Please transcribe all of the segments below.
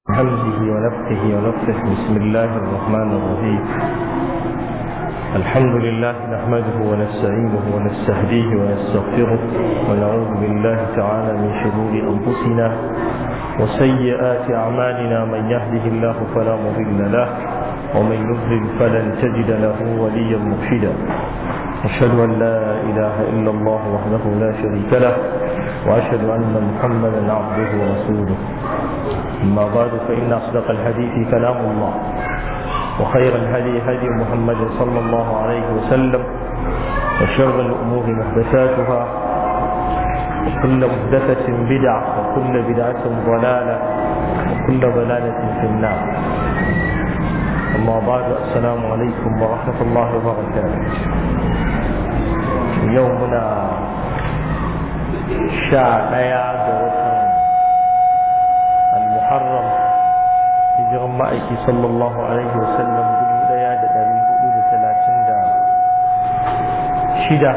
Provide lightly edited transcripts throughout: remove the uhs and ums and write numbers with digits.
همزه ونفخه ونفخه. بسم الله الرحمن الرحيم. الحمد لله نحمده ونستعينه ونستهديه ونستغفره ونعوذ بالله تعالى من شرور أنفسنا وسيئات أعمالنا. من يهده الله فلا مضل له ومن يضلل فلن تجد له وليا مرشدا. أشهد أن لا إله إلا الله وحده لا شريك له وأشهد أن محمدا عبده ورسوله. أما بعد فإن أصدق الحديث كلام الله وخير الهدي هدي محمد صلى الله عليه وسلم وشر الأمور محدثاتها وكل محدثة بدعة وكل بدعة ضلالة وكل ضلالة في النار. أما بعد السلام عليكم ورحمة الله وبركاته. يومنا شاء المحرم hijiran ma'aiki sallallahu alaihi wasallam 1436.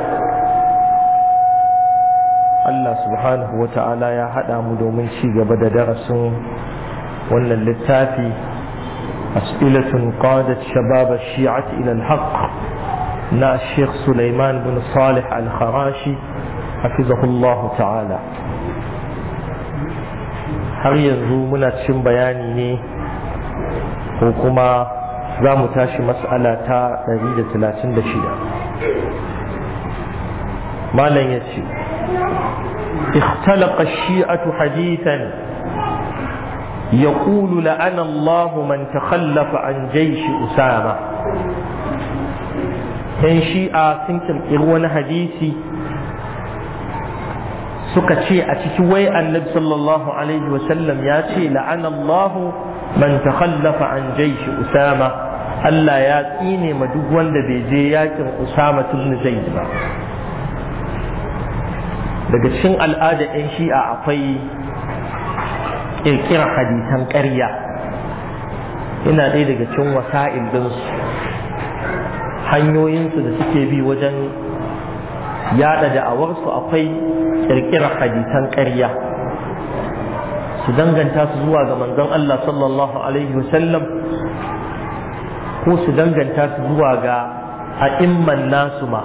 Allah subhanahu wa ta'ala ya haɗa mu domin ci gaba da darasin wannan littafi as'ilatun qadat shabab ash-shi'ati ila al-haqq na Sheikh Sulaiman bin Salih al-Kharashi hafizahullahu ta'ala. har yanzu muna cikin bayani ne ko kuma za mu tashi mas'ala ta 136. malam ya ce ikhtalaqa ash-shi'atu hadithan yaqulu la'ana Allah man takhallafa an jaysh Usama. yan shi'a sun kirkiri wani hadisi suka ce a ciki wai annabi sallallahu alaihi wasallam ya ce la'ana Allah man takhallafa an jaysh Usama. Allah ya tsine ma duk wanda bai je yakin Usama ibn Zaid ba. daga cikin al'ada ɗin shi'a akwai ƙirƙirar hadisan ƙarya. Ina ɗaya daga cikin wasa'il ɗinsu, hanyoyinsu da suke bi wajen yaɗa da'awarsu akwai ƙirƙirar hadisan ƙarya, su danganta su zuwa ga manzon Allah sallallahu alaihi wasallam ko su danganta su zuwa ga a'imman nasu ma.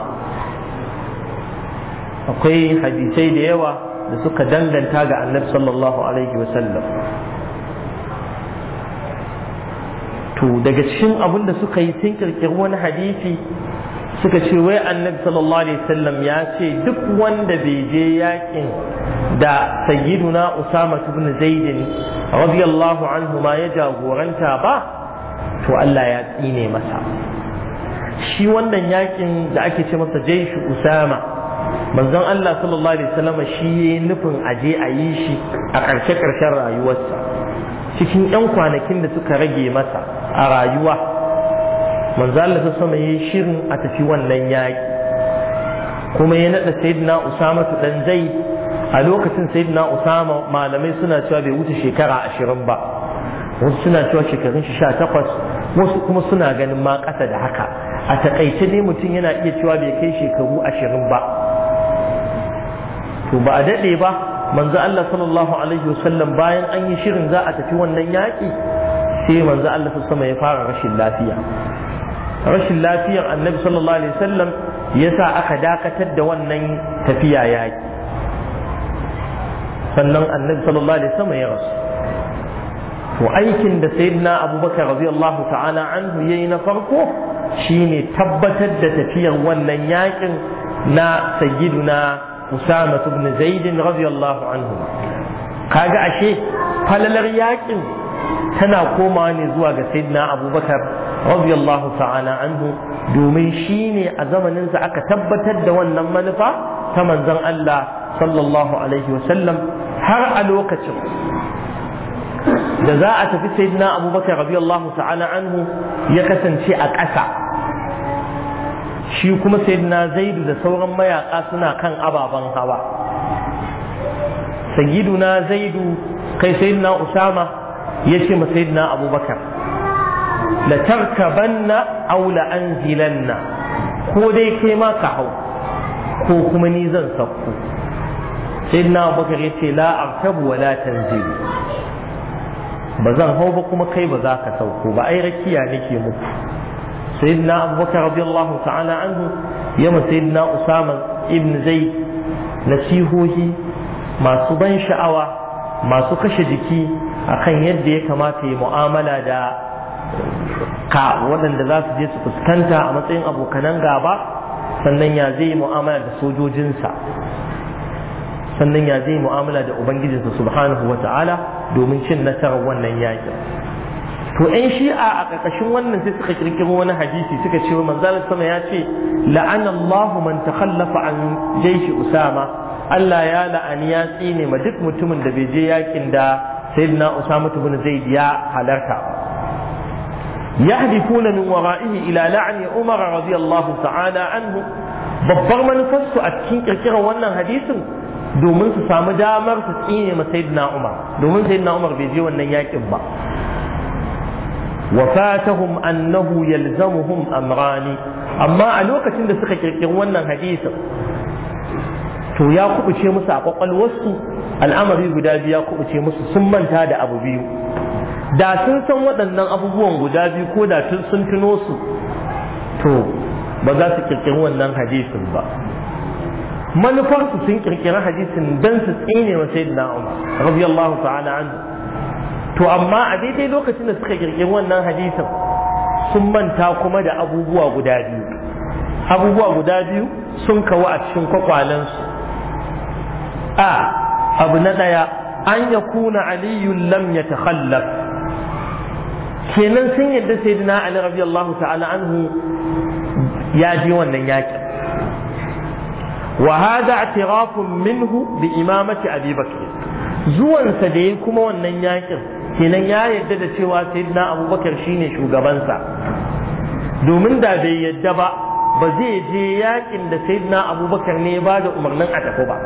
akwai hadisai da yawa da suka danganta ga annabi sallallahu alaihi wasallam. to daga cikin abin da suka yi sun kirkiri wani hadisi suka ce wai annabi sallallahu alaihi wasallam ya ce duk wanda bai je yakin da sayyiduna Usama ibn Zaid radiyallahu anhu ma ya jagoranta ba to Allah ya tsine masa. shi wannan yakin da ake ce masa jaishu Usama, manzon Allah sallallahu alaihi wasallam shi yayin nufin aje a yi shi a ƙarshen rayuwarsa, cikin 'yan kwanakin da suka rage masa a rayuwa. manzo Allah sama yayi shirin a tafi wannan yaki, kuma ya nada sayyidina Usama dan Zaid. a lokacin sayyidina Usama malamai suna cewa bai wuce shekara 20 ba, wasu suna cewa shekarun shi 18, wasu kuma suna ganin ma ƙasa da haka. a takaice ne mutum yana iya cewa bai kai shekaru 20 ba. to ba a dade ba manzo Allah sallallahu alaihi wasallam bayan an yi shirin za a tafi wannan yaki, sai manzo Allah sama ya fara rashin lafiya. rashin lafiyar annabi sallallahu alaihi wasallam yasa aka dakatar da wannan tafiya yaki, sannan annabi sallallahu alaihi wasallam ya rasu. to aikin da sayyidina Abubakar radiyallahu ta'ala anhu yayi na farko shine tabbatar da tafiyar wannan yakin na sayyiduna Usama ibn Zaid radiyallahu anhu. kaga ashe falalar yakin tana komawa ne zuwa ga sayyidina Abubakar radiyallahu ta'ala anhu, domin shine a zamanin sa aka tabbatar da wannan manufa ta manzon Allah sallallahu alaihi wasallam. har a lokacin da za a tafi sayyidina Abubakar radiyallahu ta'ala anhu ya kasance a ƙasa, shi kuma sayyidina Zaidu da sauran mayaka suna kan ababen hawa. sayyiduna Zaidu kai sayyidina Usama yace ma sayyidina Abubakar la tarkabanna aw la anzilanna, ko dai kai ma ka hau ko kuma ni zan sauko. sayyidina Abubakar yace la arkabu wa la tanzilu, ba zan hau ba kuma kai ba za ka sauko ba, ai rakiya nake muku. sayyidina abubakar radiyallahu ta'ala anhu yama sayyidina usama ibn zaid nasihohi masu ban sha'awa, masu kashe jiki akan yadda ya kamata ya mu'amala da waɗanda za su je su fuskanta a matsayin abokanan gaba, sannan ya zai mu'amala da sojojinsa, sannan ya zai mu'amala da ubangijinsa subhanahu wa ta'ala domin cin nasarar wannan yakin. to ɗan shi'a a ƙarƙashin wannan sai suka kirkiro wani hadisi suka ce wa manzalar sama ya ce la'ana Allahu man takhallafa an jaishi Usama, Allah ya la'ani ya tsine ma duk mutumin da bai je yakin da sayyidina Usama ibn Zaid ya halarta. yahdifuna min wara'ihi ila la'ni Umar radiyallahu ta'ala anhu, babbar manufarsu a cikin kirkirar wannan hadisin domin su samu damar su tsine ma sayyidina Umar, domin sayyidina Umar bai je wannan yakin ba. وفاتهم أنه يلزمهم أمران أما ألوكة عند سكة يقولون حديثا تو يا كوب شيء مسا قال وسط الأمر يقول يا كوب شيء مسا ثم هذا أبو بيو da sun san waɗannan abubuwan guda biyu ko da sun tuno su to ba za su kirkiri wannan hadisin ba. manufarsu sun kirkiri hadisin don su tsine wa sayyidina Umar radiyallahu ta'ala anhu. to amma a daidai lokacin da suka kirkiri wannan hadisin sun manta kuma da abubuwa guda biyu sun kawo a cikin kwakwalensu. abu na ɗaya an ya kuna aliyun lam ya takhallaf, kenan sun yadda sayyidina Ali radiyallahu ta'ala anhu ya je wannan yakin. wa hada i'tirafun minhu bi imamati Abi Bakr, zuwansa da yi kuma wannan yakin kenan ya yadda da cewa sayyidina Abubakar shine shugabansa, domin da bai yadda ba zai je yakin da sayyidina Abubakar ne ba da umarnin a tafi ba.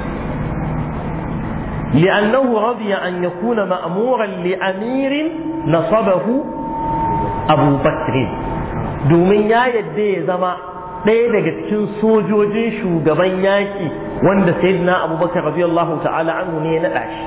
li'annahu radiya an yakuna ma'muran li amirin nasabahu Abu Bakr, domin ya yadda ya zama ɗaya daga cikin sojojin shugaban yaki wanda sayyidina Abubakar radiyallahu ta'ala anhu ne ya naɗa shi.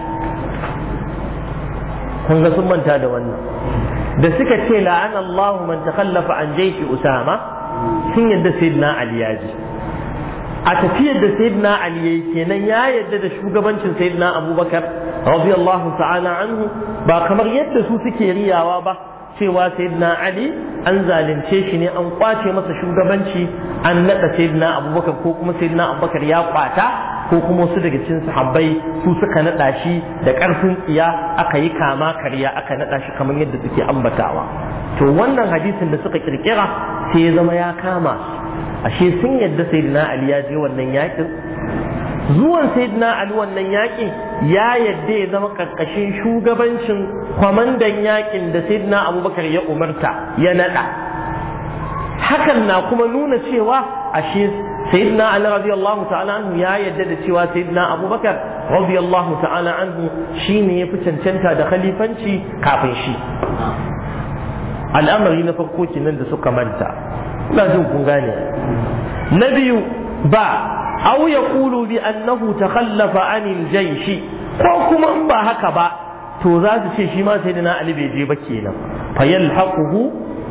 kun ga sun manta da wannan da suka ce la'ana Allah man takhallafa an jaishi Usama, sun yadda sayyidina Ali ya ji a tafiyar da sayyidina Ali yayi kenan ya yadda da shugabancin sayyidina Abubakar radiyallahu ta'ala anhu, ba kamar yadda su suke riyawa ba cewa sayyidina Ali an zalunce shi ne, an kwace masa shugabanci, an nada sayyidina Abubakar ko kuma sayyidina Abubakar ya kwata ko kuma wasu daga cikin sahabbai su suka nada shi da karfin tsiya aka yi kama karya aka nada shi kamar yadda suke ambatawa. to wannan hadisin da suka kirkira sai ya zama ya kama ashe sun yadda sayyidina Ali ya je wannan yakin. zuwan sayyidina Ali wannan yakin ya yadda ya zama karkashin shugabancin kwamandan yakin da sayyidina Abubakar ya umarta ya nada. hakan na kuma nuna cewa ashe sayyidina Ali radiyallahu ta'ala anhu ya yadda da cewa sayyidina Abubakar radiyallahu ta'ala anhu shine ya fi cancanta da khalifanci kafin shi. al'amari na farko kenan da suka manta, ina jin kun gane. na biyu ba aw yaqulu bi annahu takhallafa anil jaysh, ko kuma in ba haka ba to za su ce shi ma sayyidina Ali bai je ba kenan, fa yalhaquhu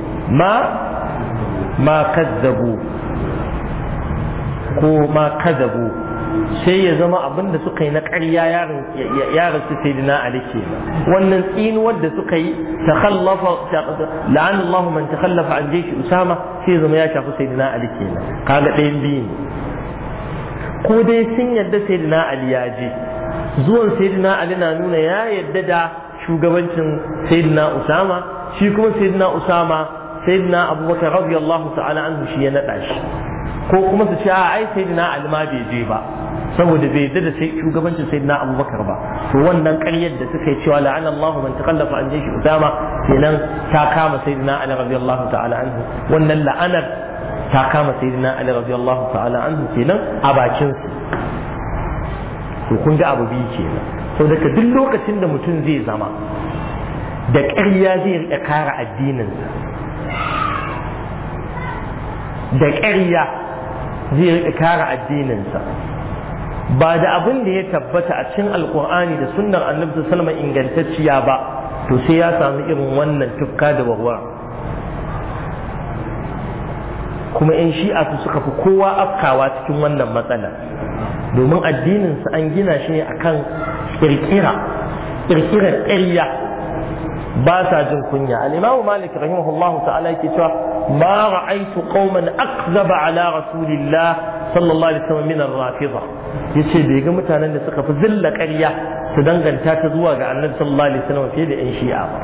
ma kazzabu ko ma kazabu, sai ya zama abin da suka yi na ƙarya yaran su sayyidina Ali kenan. wannan tsinuwar da suka yi takhallafa la'an Allah man takhallafa an jaishi Usama sai zama ya shafi sayyidina Ali kenan. kaga ɗayan biyu ne, ko dai sun yadda sayyidina Ali ya je, zuwan sayyidina Ali na nuna ya yadda da shugabancin sayyidina Usama, shi kuma sayyidina Usama sayyidina Abubakar radiyallahu ta'ala anhu shi ya nada shi, ko kuma su ce ai sayyidina Ali ma bai je ba saboda bai yadda da shugabancin sayyidina Abubakar ba. to wannan ƙaryar da suka yi cewa la'ana Allah man takallafa an jaishi Usama kenan ta kama sayyidina Ali radiyallahu ta'ala anhu, wannan la'anar ta kama sayyidina Ali radiyallahu ta'ala anhu kenan a bakin su. to kun ga abu biyu kenan. saboda duk lokacin da mutum zai zama da ƙarya zai riƙa kare addininsa, da ƙarya zai riƙa kare addininsa ba da abin da ya tabbata a cikin alkur'ani da sunnar annabi sallallahu alaihi wasallam ingantacciya ba, to sai ya samu irin wannan tufka da warwara. kuma in shi'a su suka fi kowa afkawa cikin wannan matsala, domin addininsu an gina shi ne akan ƙirƙirar ƙarya, ba sa jin kunya. al-Imam Malik rahimahullahu ta'ala yake cewa ma ra'aytu qauman akzaba ala rasulillah sallallahu alaihi wasallam min ar-rafida, yace bai ga mutanen da suka fi zilla ƙarya su danganta ta zuwa ga annabi sallallahu alaihi wasallam fiye da yan shi'a ba.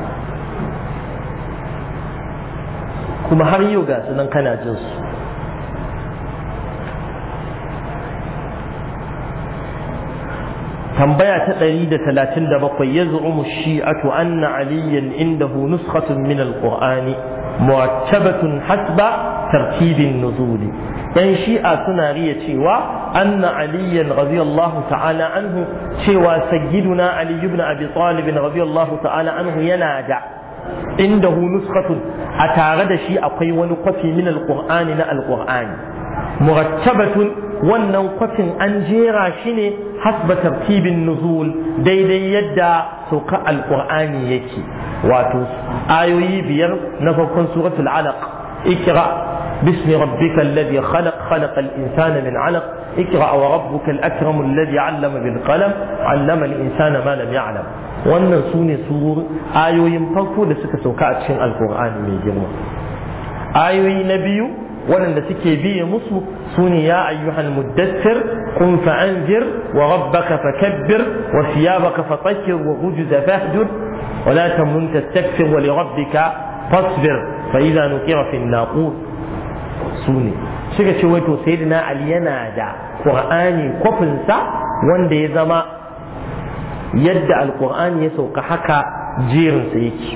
kuma har yau ga su nan kana jin su. tambaya ta 137 yaz'umu shi'atu anna aliyan indahu nuskhatun min al-qur'ani mu'attabatun hasba tartibin nuzuli. yan shi'a suna riya cewa anna aliyan radiyallahu ta'ala anhu, cewa sayyiduna ali ibn abi talib radiyallahu ta'ala anhu yana da indahu nuskhatun, a tare da shi akwai wani kwafi min al-qur'ani na al-qur'ani murattabatun, wannan kwafin an jera shi ne hasba tartibin nuzul, daidai yadda sauka alqur'ani yake, wato ayoyi 5 na farkon suratul alaq, ikra bismi rabbika alladhi khalaq khalaqal insana min alaq ikra wa rabbuka al-akram alladhi 'allama bil qalam 'allama al-insana ma lam ya'lam. wannan sune ayoyin farko da suka sauka a cikin alqur'ani mai girma. ayoyi na biyu waɗanda suke biye musu sune ya ayyuhal muddathir qum fa'anzir wa rabbaka fakabbir wa thiyabaka fatahhir wa rujza fahjur wa la tamnun tastakthir wa li rabbika fasbir fa idha nuqira fi an-naqur. sune suka ce wato sayyidina ali yana da qur'ani kofin sa wanda ya zama yadda alqur'ani ya sauka haka jerin sa yake.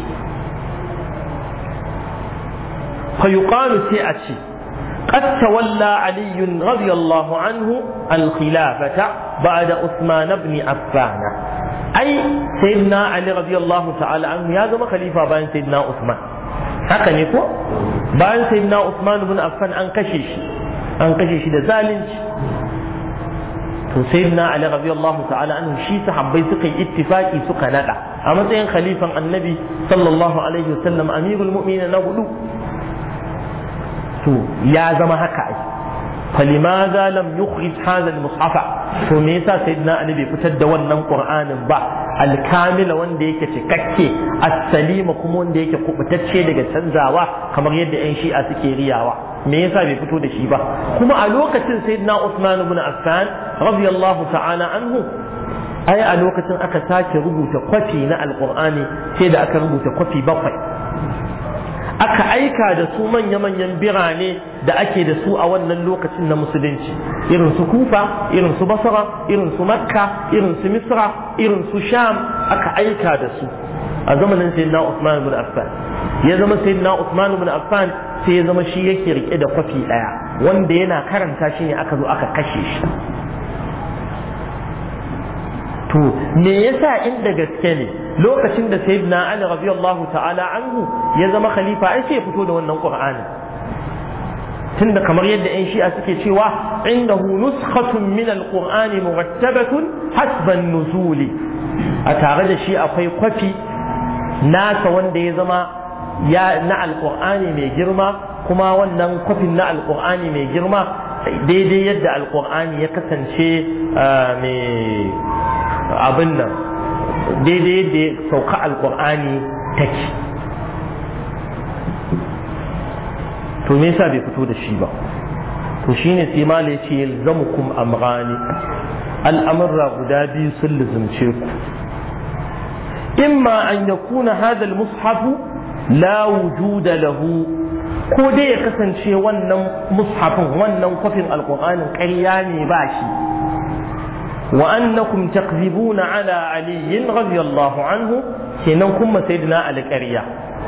fa yuqalu sai a ce قد تولى علي رضي الله عنه الخلافة بعد عثمان بن عفان. أي سيدنا علي رضي الله تعالى عنه يا زما خليفة بين سيدنا عثمان. haka ne ko bayan sayyidina Uthman ibn Affan an kashe shi da zalunci, to sayyidina Ali radiyallahu ta'ala anhu shi sahabbai suka yi ittifaki suka nada a matsayin khalifan annabi sallallahu alaihi wasallam amirul mu'minin na hudu. to ya zama haka ai falimaza lam yukhrij hadha al-mushaf, to me yasa sayyidina Ali bai fitar da wannan qur'anin ba al-kamila wanda yake cikakke as-salima kuma wanda yake kubutacce daga canzawa kamar yadda yan shi'a suke riyawa, me yasa bai fito da shi ba? kuma a lokacin sayyidina Uthman ibn Affan radiyallahu ta'ala anhu, ai a lokacin aka sake rubuta kwafi na al-qur'ani, sai da aka rubuta kwafi 7, aka aika da su manya-manyan birane da ake da su a wannan lokacin na musulunci, irin su Kufa, irin su Basra, irin su Makka, irin su Misra, irin su Sham, aka aika da su a zamanin sayyidina Uthman ibn Affan. ya zama sayyidina Uthman ibn Affan sai ya zama shi yake rike da kwafi daya wanda yana karanta shi ne aka zo aka kashe shi. to me yasa inda gaske ne lokacin da sayyidina Ali radiyallahu ta'ala anhu ya zama khalifa ai sai ya fito da wannan Qur'ani, tunda kamar yadda ƴan shi'a suke cewa indahu nuskhatun min al-Qur'ani murattabatun hasba an-nuzuli, a tare da shi akwai kwafi nasa wanda ya zama na al-Qur'ani mai girma, kuma wannan kwafin na al-Qur'ani mai girma daidai yadda al-Qur'ani ya kasance mai abin nan, daidai yadda sauka alkur'ani take. to me yasa bai fito da shi ba? to shine sai mala yace yalzamukum amrani, al'amurra guda biyu sun luzumce ku. imma an yakuna hadha al-mushaf la wujuda lahu, ko dai ya kasance wannan mushafin, wannan kwafin alkur'anin ƙarya ne ba shi, وأنكم تكذبون على علي رضي الله عنه، kenan kuma sayyidina Ali ƙarya,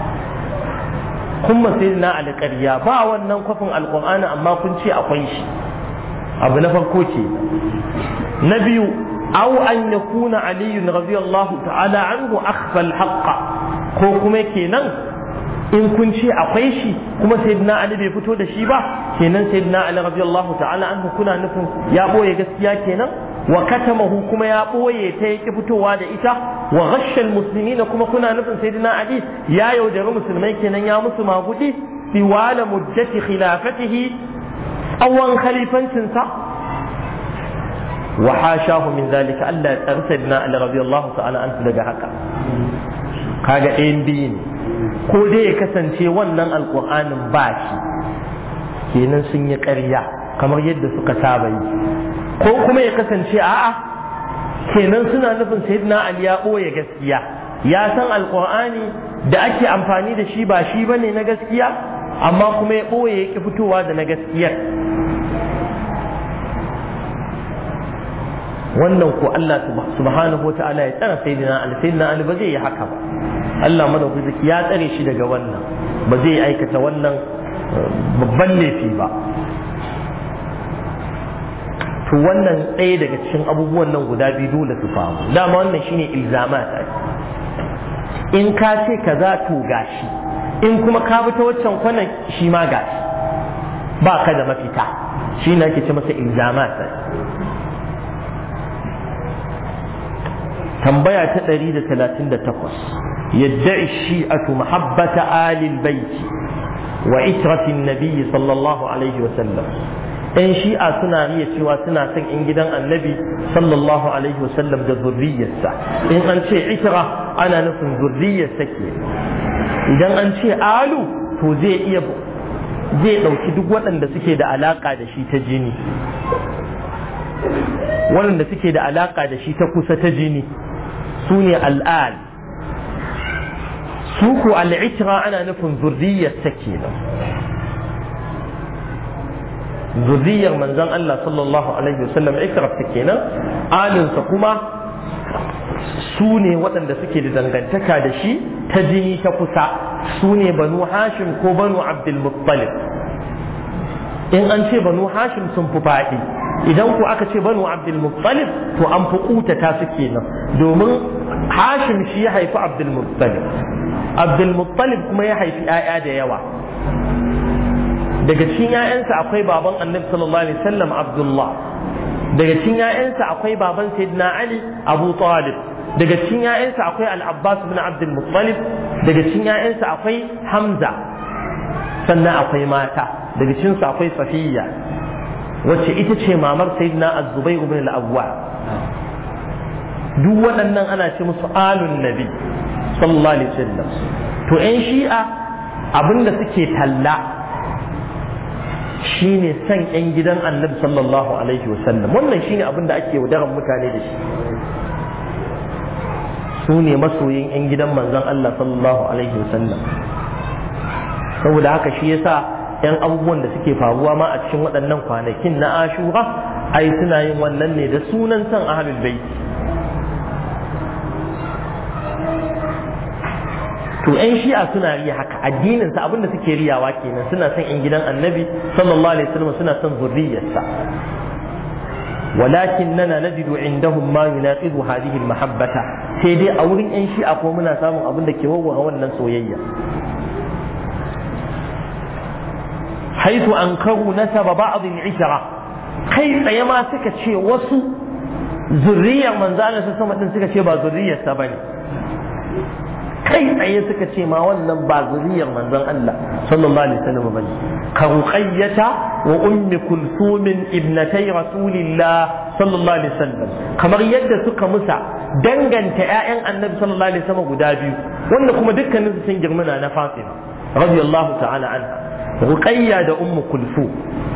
kuma sayyidina Ali ƙarya ba wannan kwafin alqur'ani amma kun ce akwai shi. abu na farko ce. na biyu aw an yakuna Ali radiyallahu ta'ala anhu akhfa al-haqq, ko kuma kenan in kun ce akwai shi kuma sayyidina Ali bai fito da shi ba, kenan sayyidina Ali radiyallahu ta'ala anhu kuna nufin ya boye gaskiya kenan, wa katamahu kuma ya boye ta yake fitowa da ita wa ghashal muslimina kuma kuna nufin sayyidina ali ya yaudari musulmai kenan ya musu magudi tiwala muddati khilafatihi awan khalifancinsa wa hashahu min zalika Allah ya tsare sayyidina ali radiyallahu ta'ala anhu daga haka kaga ɗayan biyu ne ko dai ya kasance wannan alqur'anin ba shi kenan sun yi ƙarya kamar yadda suka saba yi ko kuma ya kasance a'a kenan suna nufin sayyidina ali ya ɓoye gaskiya ya san alqur'ani da ake amfani da shi ba shi bane na gaskiya amma kuma ya ɓoye ya ki fitowa da na gaskiyar wannan ko Allah subhanahu wa ta'ala ya tsara sayyidina ali ba zai yi haka ba Allah madaukaki ya tsare shi daga wannan ba zai aikata wannan babban laifi ba to wannan ɗaya daga cikin abubuwan nan guda biyu dole su faru dama wannan shine ilzamat in ka ce kaza to gashi in kuma ka bi ta waccan kwanan shi ma gashi ba ka da mafita shi ne ake ce masa ilzamat tambaya ta 138 yadda'i shi'atu mahabbata alil baiti wa itratin nabiyyi sallallahu alaihi wa sallam ɗan shi'a suna riya cewa suna son in gidan annabi sallallahu alaihi wa sallam da zurriyarsa in an ce itra ana nufin zurriyarsa ke idan an ce alu to zai ɗauki duk waɗanda suke da alaƙa da shi ta jini waɗanda suke da alaƙa da shi ta kusa ta jini su ne al'al su ku al'itra ana nufin zurriyarsa kenan zurriyar manzon Allah sallallahu alaihi wasallam ikrarsa kenan alinsa kuma su ne waɗanda suke da dangantaka da shi ta jini ta kusa su ne banu hashim ko banu abdul muttalib in an ce banu hashim sun fi faɗi idan ku aka ce banu abdul muttalib to an fi kutata su kenan domin hashim shi ya haifi abdul muttalib abdul muttalib kuma ya haifi 'ya'ya da yawa daga cikin 'ya'yansa akwai baban annabi sallallahu alaihi wasallam abdullah daga cikin 'ya'yansa akwai baban sayyidina ali abu talib daga cikin 'ya'yansa akwai al-abbas ibn abdul muttalib daga cikin 'ya'yansa akwai hamza sannan akwai mata daga cikin su akwai safiya wacce ita ce mamar sayyidina az-zubayr ibn al-awwa duk waɗannan ana ce musu alun nabi sallallahu alaihi wasallam to ƴan shi'a abinda suke talla shine san ƴan gidan annabi sallallahu alaihi wasallam wannan shine abinda ake wadaran mutane da shi su ne masoyin ƴan gidan manzon Allah sallallahu alaihi wasallam saboda haka shi yasa yan abubuwan da suke faruwa ma a cikin waɗannan kwanakin na ashura ai suna yin wannan ne da sunan san ahlul bait to yan shi'a suna riya haka addinin sa abinda suke riyawa kenan suna son yan gidan annabi sallallahu alaihi wasallam suna son zurriyarsa ولكننا نجد عندهم ما يناقض هذه المحبة سيدي أولين أن شيء أقوى منا سامو أبن دكي وهو النسوية حيث أنكروا نسب بعض العشرة كيف يما سكت شيء وصو ذرية من زالة سسمة سكت شيء با ذرية سبني كيف سكت شيء ما ولن با ذرية من زال الله صلى الله عليه وسلم بني كرقية وأم كلثوم ابنتي رسول الله صلى الله عليه وسلم كما يد سك مسع دنجن تآئن النبي صلى الله عليه وسلم قدابي وأنكم دكا نزل جرمنا أنا فاطمة رضي الله تعالى عنها رقية دا أم كلثوم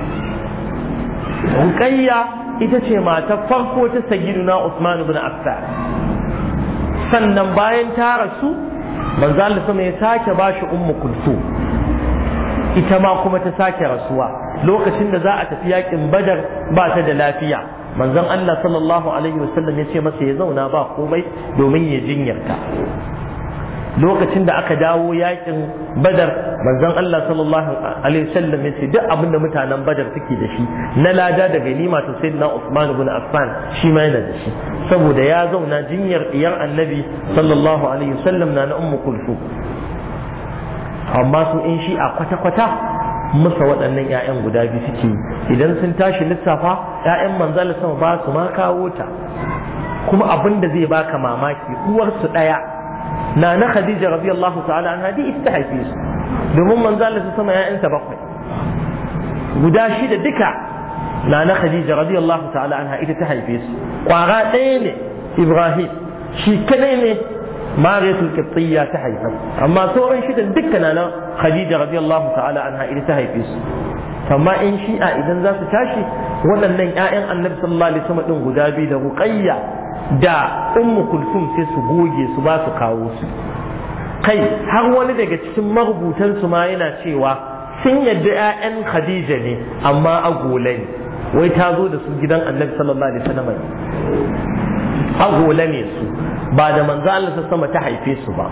رقية ita ce matar farko ta sayyiduna Usman ibn Affan sannan bayan ta rasu manzo Allah sama ya sake bashi ummu kulthum ita ma kuma ta sake rasuwa lokacin da za a tafi yakin Badar ba ta da lafiya manzon Allah sallallahu alaihi wasallam ya ce masa ya zauna ba komai domin ya jinyarta lokacin da aka dawo yakin Badar manzon Allah sallallahu alaihi wasallam ya ce duk abin da mutanen Badar suke da shi na lada da ganima to sayyidina Uthman ibn Affan shi ma yana da shi saboda ya zauna jinyar diyar Annabi sallallahu alaihi wasallam na ummu kulthum amma su in shi a kwata-kwata musa waɗannan 'ya'yan guda biyu suke idan sun tashi lissafa 'ya'yan manzala sama ba su ma kawo ta kuma abin da zai baka mamaki uwarsu ɗaya na Khadija radiyallahu ta'ala an hadi ita haife su domin manzala sama 'ya'yansa 7 guda 6 duka na Khadija radiyallahu ta'ala anha ita ta haife su kwara ɗaya ne Ibrahim shi kadai ne Mariyatul Qibtiyya ta haifa amma sauran shidan dukkan na Khadija radiyallahu ta'ala anha ita ta haife su amma in shi'a idan za su tashi waɗannan ƴaƴan Annabi sallallahu alaihi wasallam din guda biyu da Ruqayya da Ummu Kulsum sai su goge su ba su kawo su kai har wani daga cikin marubutan su ma yana cewa sun yadda ƴaƴan Khadija ne amma agola ne wai ta zo da su gidan Annabi sallallahu alaihi wasallam agola ne su ba da manzo Allah ta sama ta haife su ba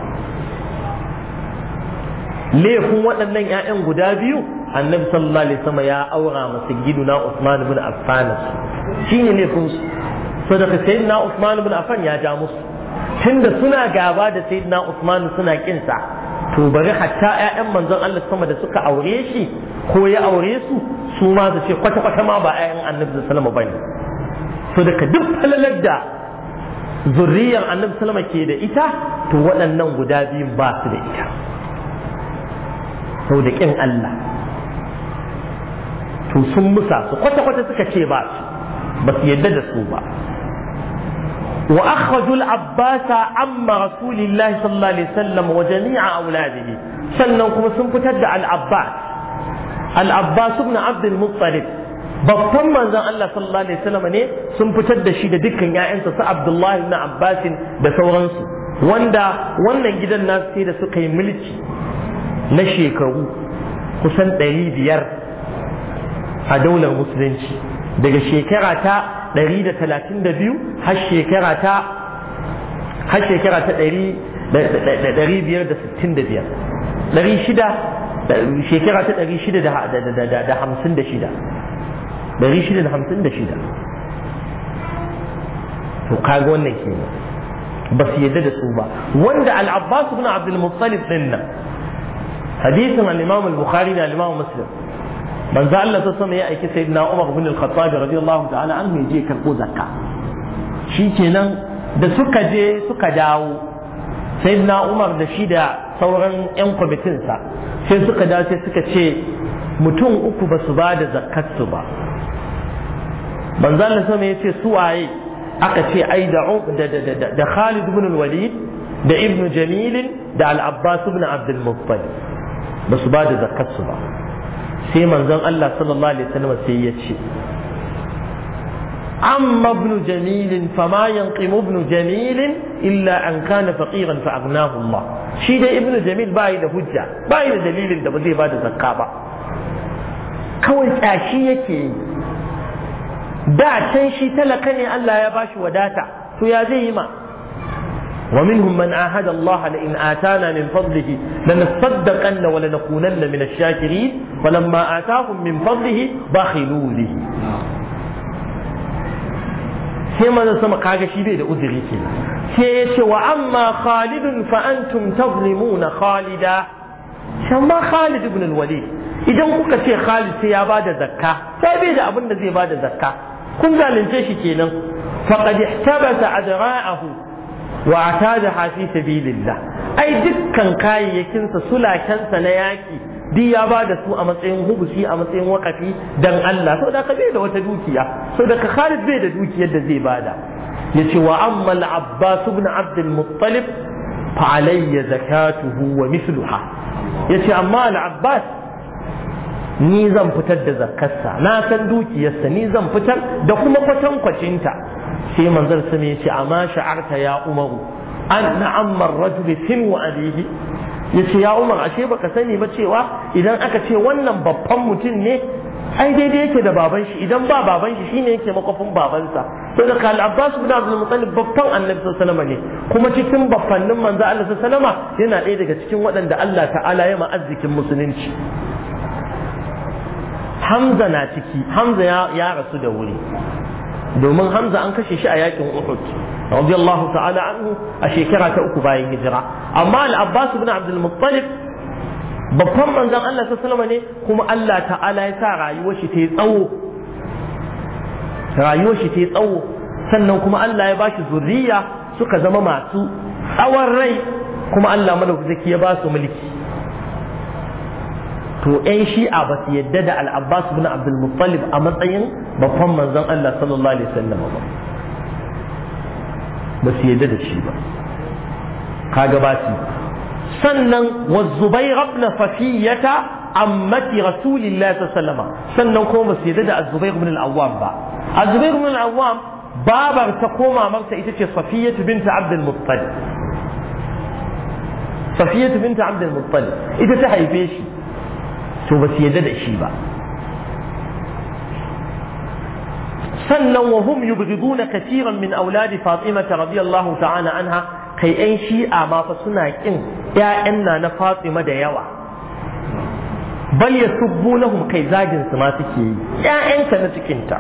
laifin waɗannan ƴaƴan guda biyu Annabi sallallahu alaihi wasallam ya aura masa giduna Usman ibn Affan shine laifin su saboda sayyidina Usman ibn Affan ya ja musu tunda suna gaba da sayyidina Usman suna kinsa to bari hatta ƴaƴan manzon Allah sama da suka aure shi ko ya aure su su ma su ce kwata-kwata ma ba ƴaƴan Annabi sallallahu alaihi wasallam bane saboda duk falalar da zurriyar Annabi sallallahu alaihi wasallam ke da ita to waɗannan guda biyun ba su da ita saboda kin Allah to sun musa su kwata-kwata suka ce ba su yadda da su ba wa akhrajul abbasa amma rasulillahi sallallahu alaihi wasallam wa jami'a auladihi sannan kuma sun fitar da al-abbas ibn abd al-muttalib babban manzon Allah sallallahu alaihi wasallam ne sun fitar da shi da dukkan ƴaƴansa su Abdullahi ibn Abbas da sauransu wanda wannan gidan nasu sai da suka yi mulki na shekaru kusan 500 a daular musulunci daga shekara ta 132 har shekara ta 565 shekara ta 656 to kaga wannan kenan ba su yadda da su ba wanda al-Abbas ibn Abd al-Muttalib din nan hadisin al-Imam al-Bukhari da al-Imam Muslim manzo Allah ta sama ya aiki sayyidina Umar ibn al-Khattab radiyallahu ta'ala anhu je karbo zakka shikenan da suka je suka dawo sayyidina Umar da shi da sauran yan kwamitin sa sai suka dawo sai suka ce mutum uku ba su ba da zakkar su ba manzo Allah sama ya ce su waye aka ce ai da Khalid ibn al-Walid da Ibn Jamil da al-Abbas ibn Abd al-Muttalib ba su ba da zakkar su ba sai manzon Allah sallallahu alaihi wasallam sai ya ce amma ibn Jamil fama yanqimu ibn Jamil illa an kana faqiran fa aghnahu Allah shi da Ibn Jamil bai da hujja bai da dalilin da ba zai ba da zakka ba kawai kyashi yake da can shi talaka ne Allah ya bashi wadata to ya zai yi ma ومنهم من عاهد الله لئن آتانا من فضله لنصدقن ولنكونن من الشاكرين فلما آتاهم من فضله بخلوا به sai manzo sama kaga shi bai da uzuri ke sai ya ce wa amma Khalid fa antum tazlimuna Khalida shamma Khalid ibn al-Walid idan kuka ce Khalid sai ya bada zakka sai bai da abin da zai bada zakka kun zalunce shi kenan faqad ihtabasa adra'ahu wa atadaha fi sabilillah ai dukkan kayayyakin sa sulakensa na yaki duk ya ba da su a matsayin hubusi a matsayin wakafi dan Allah saboda ka bai da wata dukiya saboda ka Khalid bai da dukiyar da zai bada yace wa amma al-Abbas ibn Abd al-Muttalib fa alayya zakatuhu wa mithluha yace amma al-Abbas ni zan fitar da zakarsa na san dukiyarsa ni zan fitar da kuma kwatankwacinta sai manzon sa ne yace amma sha'arta ya Umaru anna amma ar-rajul sinu abihi yace ya Umar ashe baka sani ba cewa idan aka ce wannan babban mutum ne ai daidai yake da baban shi idan ba baban shi shine yake makofin babansa sai da Al-Abbas ibn Abdul Muttalib babban Annabi sallallahu alaihi wasallam ne kuma cikin babbannin manzo Allah sallallahu alaihi wasallam yana ɗaya daga cikin waɗanda Allah ta'ala ya ma'azzikin musulunci Hamza na ciki Hamza ya rasu da wuri domin Hamza an kashe shi a yakin Uhud radiyallahu ta'ala anhu a shekara ta 3 bayan hijira amma Al-Abbas ibn Abdul Muttalib babban manzon Allah sallallahu alaihi ne kuma Allah ta'ala ya sa rayuwar shi ta yi tsawo sannan kuma Allah ya bashi zuriya suka zama masu tsawon rai kuma Allah madaukaki ya ba su mulki. To ƴan shi'a ba su yadda da al-Abbas ibn Abdul Muttalib a matsayin babban manzon Allah sallallahu alaihi wasallam ba su yadda da shi ba, kaga ba su. sannan wa Zubair ibn Safiyata ammati Rasulillahi sallallahu alaihi wasallam, sannan kuma ba su yadda da Az-Zubair ibn al-Awwam ba. Az-Zubair ibn al-Awwam babar ta koma marsa ita ce Safiyatu bint Abdul Muttalib. Safiyatu bint Abdul Muttalib ita ta haife shi, to ba su yadda da shi ba. sannan wa hum yubghiduna katiran min auladi Fatima radiyallahu ta'ala anha, kai ƴan shi'a ma fa suna kin ƴaƴan na Fatima da yawa, bal yasubbunahum, kai zagin su ma suke yi ƴaƴanka na cikin ta.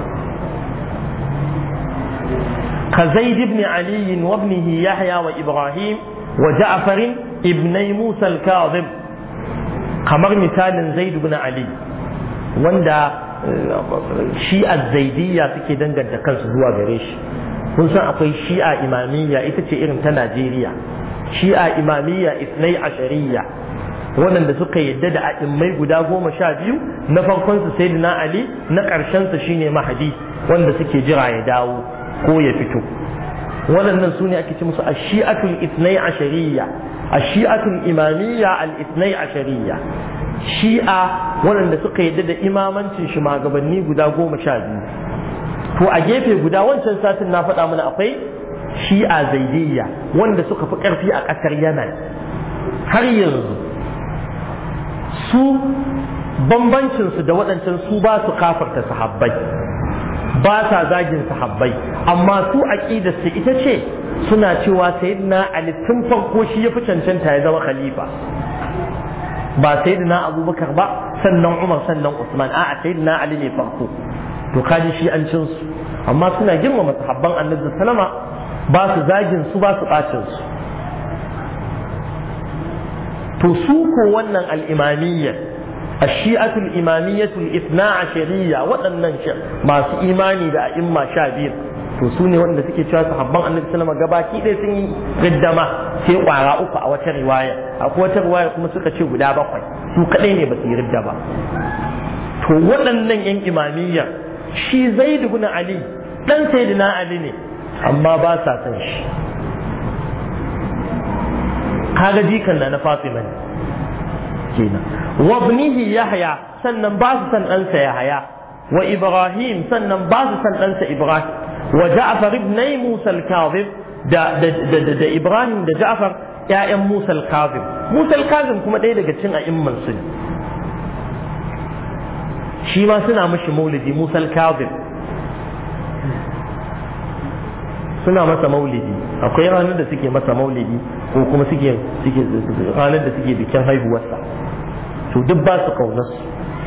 ka Zaid ibn Ali wa ibnihi Yahya wa Ibrahim wa Ja'far ibnai Musa al-Kadhib, kamar misalin Zaid ibn Ali wanda shi'a zaidiyya suke danganta kansu zuwa gare shi. kun san akwai shi'a imamiyya, ita ce irin ta Najeriya, shi'a imamiyya isnai ashariya, waɗanda suka yadda da a'immai guda 12, na farkon su sayyidina Ali, na ƙarshen su shine Mahdi wanda suke jira ya dawo ko ya fito. waɗannan su ne ake ce musu ash-shi'atul isnai ashariya, ash-shi'atul imamiyya al-isnai ashariya, shi'a waɗanda suka yadda da imamancin shugabanni guda 12. to a gefe guda wancan satin na faɗa mana akwai shi'a zaidiyya wanda suka fi ƙarfi a ƙasar Yaman har yanzu. su bambancinsu da waɗancan, su ba su kafarta sahabbai, ba sa zagin sahabbai, amma su aqidarsu ita ce suna cewa sayyidina Ali tun farko shi ya fi cancanta ya zama khalifa, ba sayyidina Abubakar ba, sannan Umar, sannan Usman. a'a sayyidina Ali ne farko. to kaji shi an cin su, amma suna girmama sahabban Annabi sallama, ba su zagin su, ba su bacin su. to su ko wannan al-imamiyya, ash-shi'atul imamiyyatul ithna ashariyya, waɗannan masu imani da a'imma 12, to su ne waɗanda suke cewa sahabban Annabi sallama gabaki ɗaya sun yi riddama sai ƙwara 3 a wata riwaya, akwai wata riwaya kuma suka ce guda 7, su kaɗai ne ba su yi ridda ba. to waɗannan yan imamiyya, shi Zaid ibn Ali dan sayyidina Ali ne, amma ba sa san shi. kaga jikan na Fatima ne kenan. wa ibnihi Yahya, sannan ba su san ɗansa Yahya, wa Ibrahim, sannan ba su san ɗansa Ibrahim, wa Ja'far ibn Musa al-Kadhib, da Ibrahim da Ja'far ƴaƴan Musa al-Kadhib. Musa al-Kadhib kuma ɗaya daga cikin a'imman su ne, shi ma suna mashi maulidi. Musa al-Kadhib suna masa maulidi, akwai ranar da suke masa maulidi, ko kuma suke ranar da suke bikin haihuwarsa, to duk ba su kaunarsu.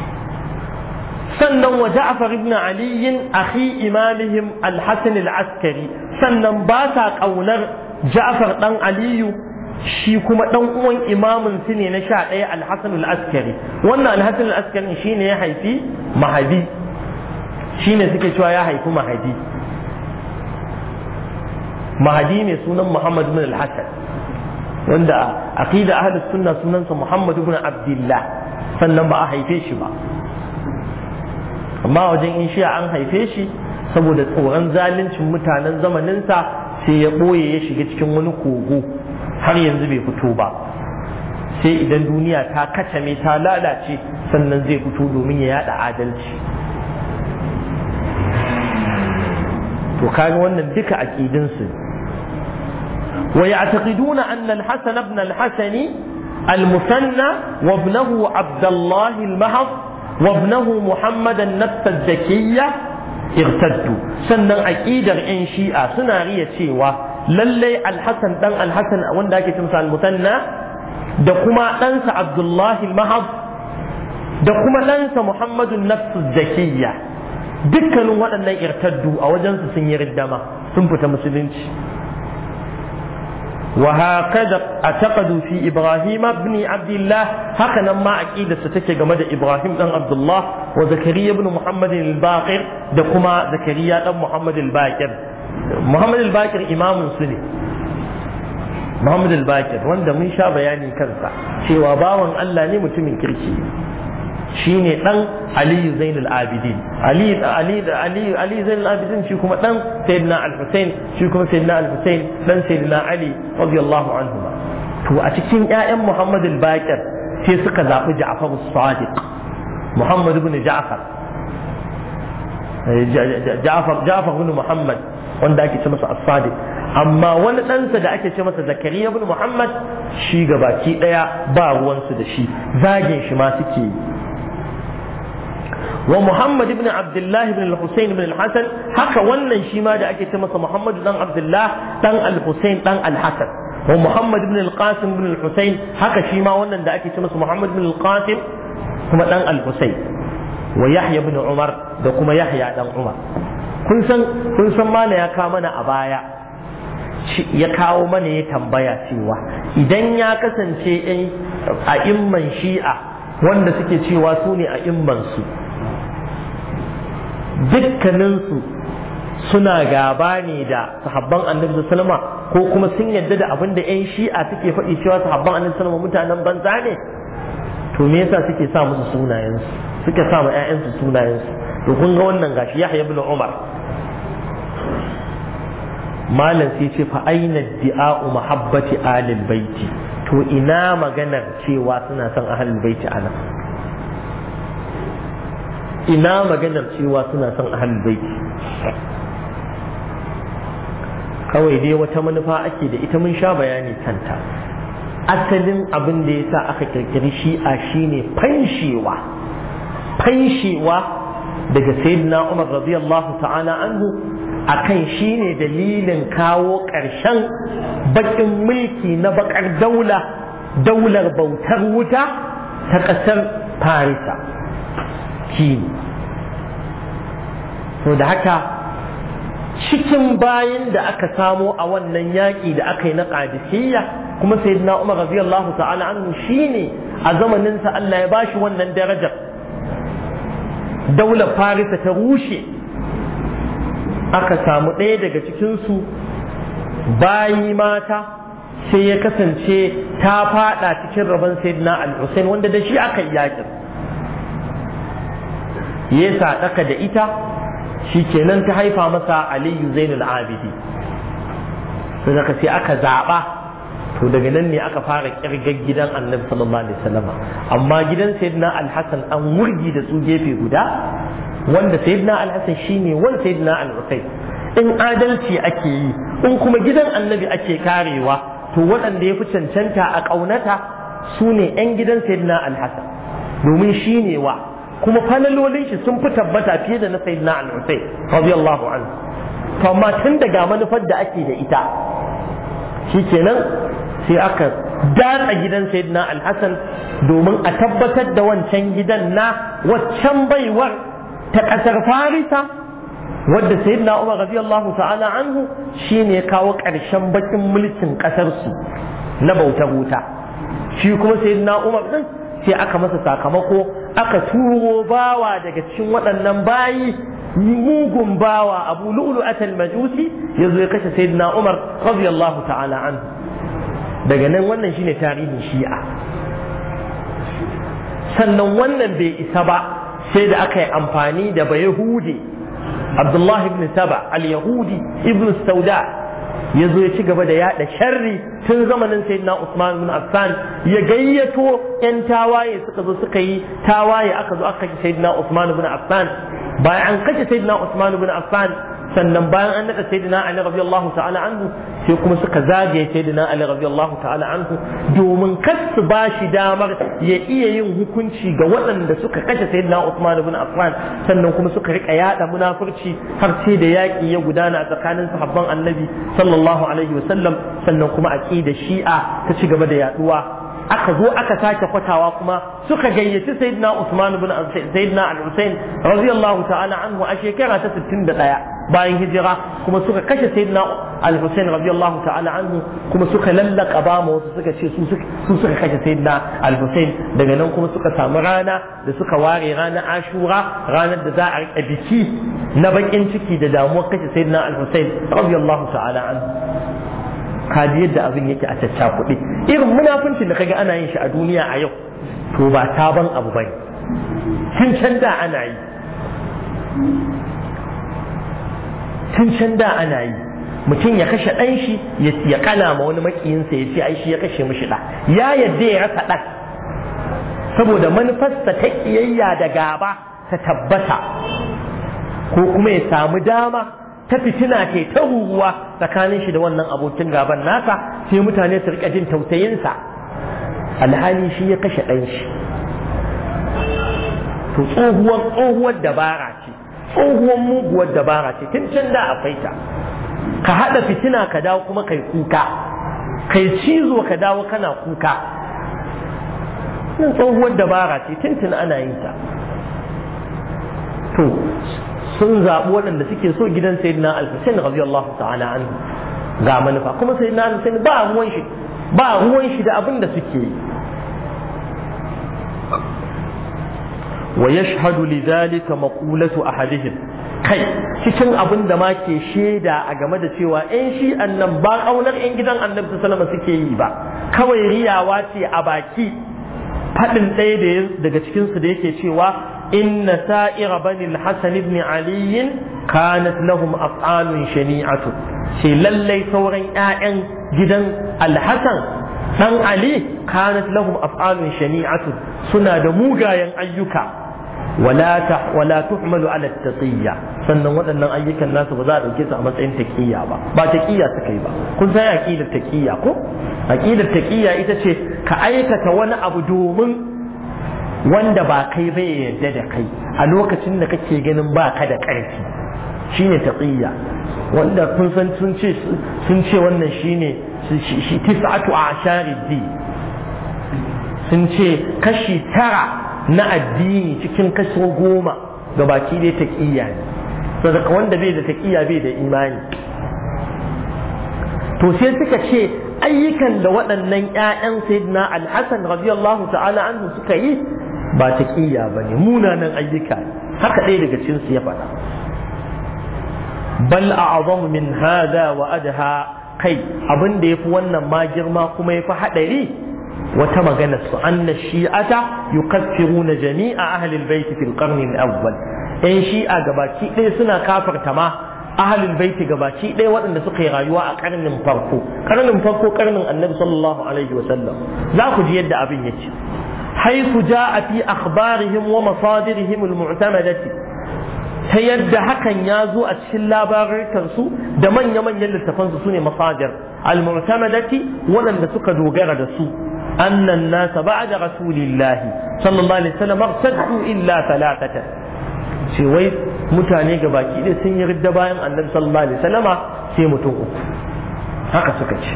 sannan wa Ja'far ibn Ali akhi imamihim al-Hasan al-Askari, sannan ba sa kaunar Ja'far dan Aliyu, shi kuma dan uwan imamin su ne na 11 al-Hasan al-Askari. wannan al-Hasan al-Askari shine ya haifi Mahdi, shine suke cewa ya haifi Mahdi. Mahdi ne sunan Muhammad ibn al-Hasan, wanda aqida ahlus sunna sunansa Muhammad ibn Abdullah, sannan ba a haife shi ba, amma wajen in shi an haife shi saboda tsoron zaluncin mutanen zamaninsa, sai ya ɓoye ya shiga cikin wani kogo, har yanzu bai fito ba, sai idan duniya ta kacame ta lalace sannan zai fito domin ya yada adalci. to kaga wannan duka aqidinsu. wa ya'taqiduna anna al-Hasan ibn al-Hasan al-Musanna wa ibnahu Abdullah al-Mahd wa ibnahu Muhammad an-Nafs az-Zakiyya irtaddu. sannan aqidar in shi'a suna riya cewa lallai al-Hasan dan al-Hasan wanda ake cewa al-Musanna, da kuma ɗansa Abdullah al-Mahd, da kuma ɗansa Muhammad an-Nafs az-Zakiyya, dukkanin waɗannan irtaddu a wajensu sun yi riddama, sun fita musulunci. وهكذا اعتقدوا في إبراهيم بن عبد الله هكذا ما عقيدة ستكي جمد إبراهيم بن عبد الله وزكريا بن محمد الباقر دكما زكريا بن محمد الباقر. محمد الباقر إمام سني، محمد الباقر wanda mun sha bayani kansa cewa bawan Allah ne mutumin kirki, shine dan Ali Zainul Abidin. Ali Zainul Abidin shi kuma dan Sayyidina Al-Husayn, shi kuma Sayyidina Al-Husayn dan Sayyidina Ali radiyallahu anhu. To a cikin ƴaƴan Muhammad al-Baqir sai suka zabi Ja'far as-Sadiq, Muhammad ibn Ja'far, Ja'far ibn Muhammad wanda ake ce masa as-Sadiq. Amma wani ɗansa da ake ce masa Zakariya ibn Muhammad shi gabaki ɗaya ba ruwansu da shi, zagin shi ma suke yi. Wa Muhammad ibn Abdullah ibn al-Husayn ibn al-Hasan haka wannan shi ma da ake ce masa Muhammad dan Abdullah dan al-Husayn dan al-Hasan. Wa Muhammad ibn al-Qasim ibn al-Husayn haka shi ma wannan da ake ce masa Muhammad ibn al-Qasim kuma dan al-Husayn. Wa Yahya ibn Umar da kuma Yahya dan Umar. Kun san mana ya kawo mana a baya, ya kawo mana ya tambaya cewa idan ya kasance a imman shi'a wanda suke cewa su ne a immansu dukkaninsu suna gaba ne da sahabban annabi sallama ko kuma sun yadda da abin da 'yan shi'a suke faɗi cewa sahabban annabi sallama mutanen banza ne, to me yasa suke sa musu sunayensu, suke sa ma 'ya'yansu sunayensu? To kun ga wannan gashi Yahya ibn Umar malam sai ce fa aina di'a'u mahabbati alil baiti, to ina maganar cewa suna son ahlul baiti ana, ina maganar cewa suna son ahlul baiti? Kawai dai wata manufa ake da ita, mun sha bayani kanta. Asalin abin da yasa aka kirkiri shi'a shine fanshewa daga sayyidina Umar radiyallahu ta'ala anhu, akan shine dalilin kawo ƙarshen baƙin mulki na baƙar daular bautar wuta ta ƙasar Farisa shine. So da haka cikin bayan da aka samo a wannan yaƙi da aka yi na Qadisiyya, kuma sayyidina Umar radiyallahu ta'ala anhu shine a zamaninsa Allah ya bashi wannan darajar. Daular Farisa ta rushe, aka samu ɗaya daga cikinsu bayi mata sai ya kasance ta fada cikin rabon sayyidina al-Husayn wanda da shi aka yi yakin, ya sadaka da ita, shi kenan ta haifa masa Aliyu Zainul Abidi. to daga sai aka zaɓa, to daga nan ne aka fara kirgar gidan annabi sallallahu alaihi wasallam. Amma gidan sayyidina al-Hasan an wurgi da su gefe guda, wanda sayyidina al-Hasan shine wanda sayyidina al-Husayn. In adalci ake yi, in kuma gidan annabi ake karewa, to waɗanda ya fi cancanta a ƙaunata su ne 'yan gidan sayyidina al-Hasan, domin shine wa kuma falalolin shi sun fi tabbata fiye da na sayyidina al-Husayn radiyallahu anhu. To amma tun daga manufar da ake da ita, shikenan sai aka datsa gidan sayyidina al-Hasan domin a tabbatar da wancan gidan na waccan baiwar ta ƙasar Farisa, wadda sayyidina Umar radiyallahu ta'ala anhu shine ya kawo ƙarshen bakin mulkin ƙasar su na bautar wuta. Shi kuma sayyidina Umar din sai aka masa sakamako, aka turo bawa daga cikin waɗannan bayi, mugun bawa Abu Lu'lu'at al-Majusi, yazo ya kashe sayyidina Umar radiyallahu ta'ala anhu. Daga nan wannan shine tarihin Shi'a. Sannan wannan bai isa ba, sai da aka yi amfani da Bayahudi Abdullah ibn Saba al-Yahudi ibn Sauda, ya zo ya ci gaba da yada sharri tun zamanin sayyidina Usman ibn Affan, ya gayyato yan tawaye suka zo suka yi tawaye, aka zo aka kashe sayyidina Usman ibn Affan. Bayan an kashe sayyidina Usman ibn Affan, sannan bayan an nada sayyidina Ali radiyallahu ta'ala anhu, sai kuma suka zagaye sayyidina Ali radiyallahu ta'ala anhu domin kar su ba shi damar ya iya yin hukunci ga waɗanda suka kashe sayyidina Usman ibn Affan. Sannan kuma suka rika yada munafurci har sai da yaƙi ya gudana a tsakanin sahabban Annabi sallallahu alaihi wasallam. Sannan kuma aqida Shi'a ta ci gaba da yaduwa, aka zo aka sake kwatawa kuma suka gayyaci sayyidina Usman ibn sayyidina al-Husayn radiyallahu ta'ala anhu a shekara ta 61 bayan hijira kuma suka kashe sayyidina al-Husayn radiyallahu ta'ala anhu kuma suka lallaka ba mu wasu suka ce su suka kashe sayyidina al-Husayn daga nan kuma suka samu rana da suka ware ranar Ashura ranar da za a rika biki na bakin ciki da damuwar kashe sayyidina al-Husayn radiyallahu ta'ala anhu kaji yadda abin yake a caccakuɗe irin munafincin da kaga ana yin shi a duniya a yau to ba sabon abu bane tun can da ana yi tun can da ana yi mutum ya kashe ɗan shi ya kana ma wani makiyinsa ya ce ai shi ya kashe mishi ɗa ya yadda ya rasa ɗan saboda manufarsa ta ƙiyayya da gaba ta tabbata ko kuma ya samu dama ta fitina ke ta ruruwa tsakanin shi da wannan abokin gaban nasa sai mutane su rika jin tausayinsa alhali shi ya kashe ɗan shi to tsohuwar dabara ce tsohuwar muguwar dabara ce tun can da akwai ta ka haɗa fitina ka dawo kuma kai kuka kai cizo ka dawo kana kuka nan tsohuwar dabara ce tun ana yin ta to sun zaɓi waɗanda suke so gidan sayyidina al-Husayn radiyallahu ta'ala anhu ga manufa kuma sayyidina al-Husayn ba ruwan shi da abin da suke yi wa yashhadu lidhalika maqulatu ahadihim kai cikin abin da ma ke shaida a game da cewa ƴan shi annan ba kaunar ƴan gidan annabi sallallahu alaihi suke yi ba kawai riyawa ce a baki faɗin ɗaya daga cikin su da yake cewa inna sa'ira bani al-hasan ibn ali kanat lahum af'alun shani'atu sai lallai sauran ƴaƴan gidan al-hasan dan ali kanat lahum af'alun shani'atu suna da mugayen ayyuka wala tuhmalu ala taqiyya sannan waɗannan ayyukan nasu ba za a dauke su a matsayin taqiyya ba taqiyya suka yi ba kun san aqidar taqiyya ko aqidar taqiyya ita ce ka aikata wani abu domin wanda ba kai bai yarda da kai a lokacin da kake ganin ba ka da ƙarfi shine taqiyya wanda kun san sun ce wannan shine shi tis'atu a'sharid din sun ce kashi 9 na addini cikin kaso 10 ga baki dai taqiyya ne saboda wanda bai da taqiyya bai da imani to sai suka ce ayyukan da waɗannan ƴaƴan sayyidina al-Hasan radiyallahu ta'ala anhu suka yi ba taqiyya bane munanan ayyuka haka ɗaya daga cikin su ya faɗa bal a'zamu min hada wa adha kai abin da yafi wannan ma girma kuma yafi hadari wata magana su anna shi'ata yukaffiruna jami'a ahli al-bayt fi al-qarn al-awwal ɗan shi'a gabaki ɗaya suna kafarta ma ahlul baiti gabaki ɗaya waɗanda suka yi rayuwa a karnin farko karnin annabi sallallahu alaihi wa sallam za ku ji yadda abin yake haythu ja'a fi akhbarihim wa masadirihim al-mu'tamadati ta yadda hakan ya zo a cikin labarukan su da manya-manyan littafan su sune masadir al-mu'tamadati waɗanda suka dogara da su annan nasa ba'da rasulillahi sallallahu alaihi wasallam artaddu illa thalathatan ce wai mutane ga baki ɗaya sun yi ridda bayan annabi sallallahu alaihi wasallama sai mutum uku haka suka ce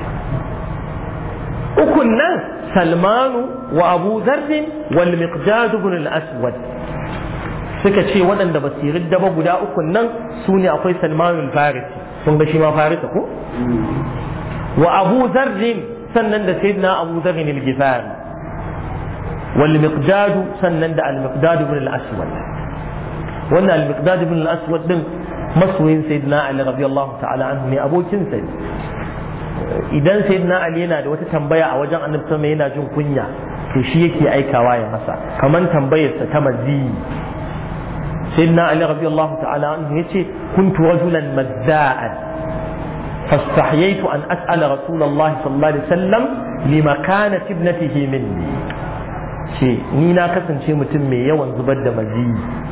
ukun nan salmanu wa abu zarrin wal miqdad ibn al-aswad suka ce waɗanda ba su yi ridda ba guda ukun nan su ne akwai salmanu al-farisi sun ga shi ma farisa ko wa abu zarrin sannan da sayyidina abu zarrin al-ghifari wal miqdad sannan da al-miqdad ibn al-aswad wannan al-miqdad ibn al-aswad din masoyin sayyidina ali radiyallahu ta'ala anhu ne abokin sa idan sayyidina ali yana da wata tambaya a wajen annabi sama yana jin kunya to shi yake aikawa ya masa kaman tambayar sa ta mazi sayyidina ali radiyallahu ta'ala anhu yace kuntu rajulan mazza'an fastahyaytu an as'ala rasulullahi sallallahu alaihi wasallam limakanati ibnatihi minni ce ni na kasance mutum mai yawan zubar da mazi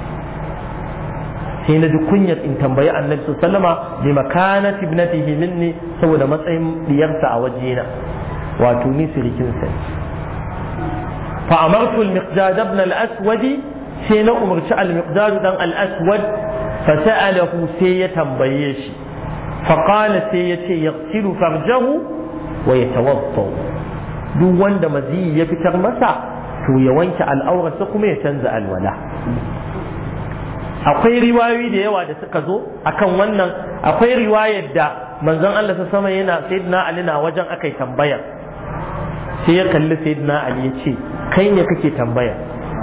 sai na ji kunyar in tambayi annabi sallama bi makanati ibnatihi minni saboda matsayin diyarsa a wajena wato ni sirikin sa fa amartu al-miqdad ibn al-aswad sai na umarci al-miqdad dan al-aswad fa sa'alahu sai ya tambaye shi fa qala sai ya ce yaghsilu farjahu wa yatawadda duk wanda mazi ya fitar masa to ya wanke al'aurarsa kuma ya canza alwala akwai riwayoyi da yawa da suka zo akan wannan. Akwai riwayar da manzon Allah ta sama yana sayyidina Ali na wajen akai tambaya sai ya kalli sayyidina Ali ya ce kai ne kake tambaya?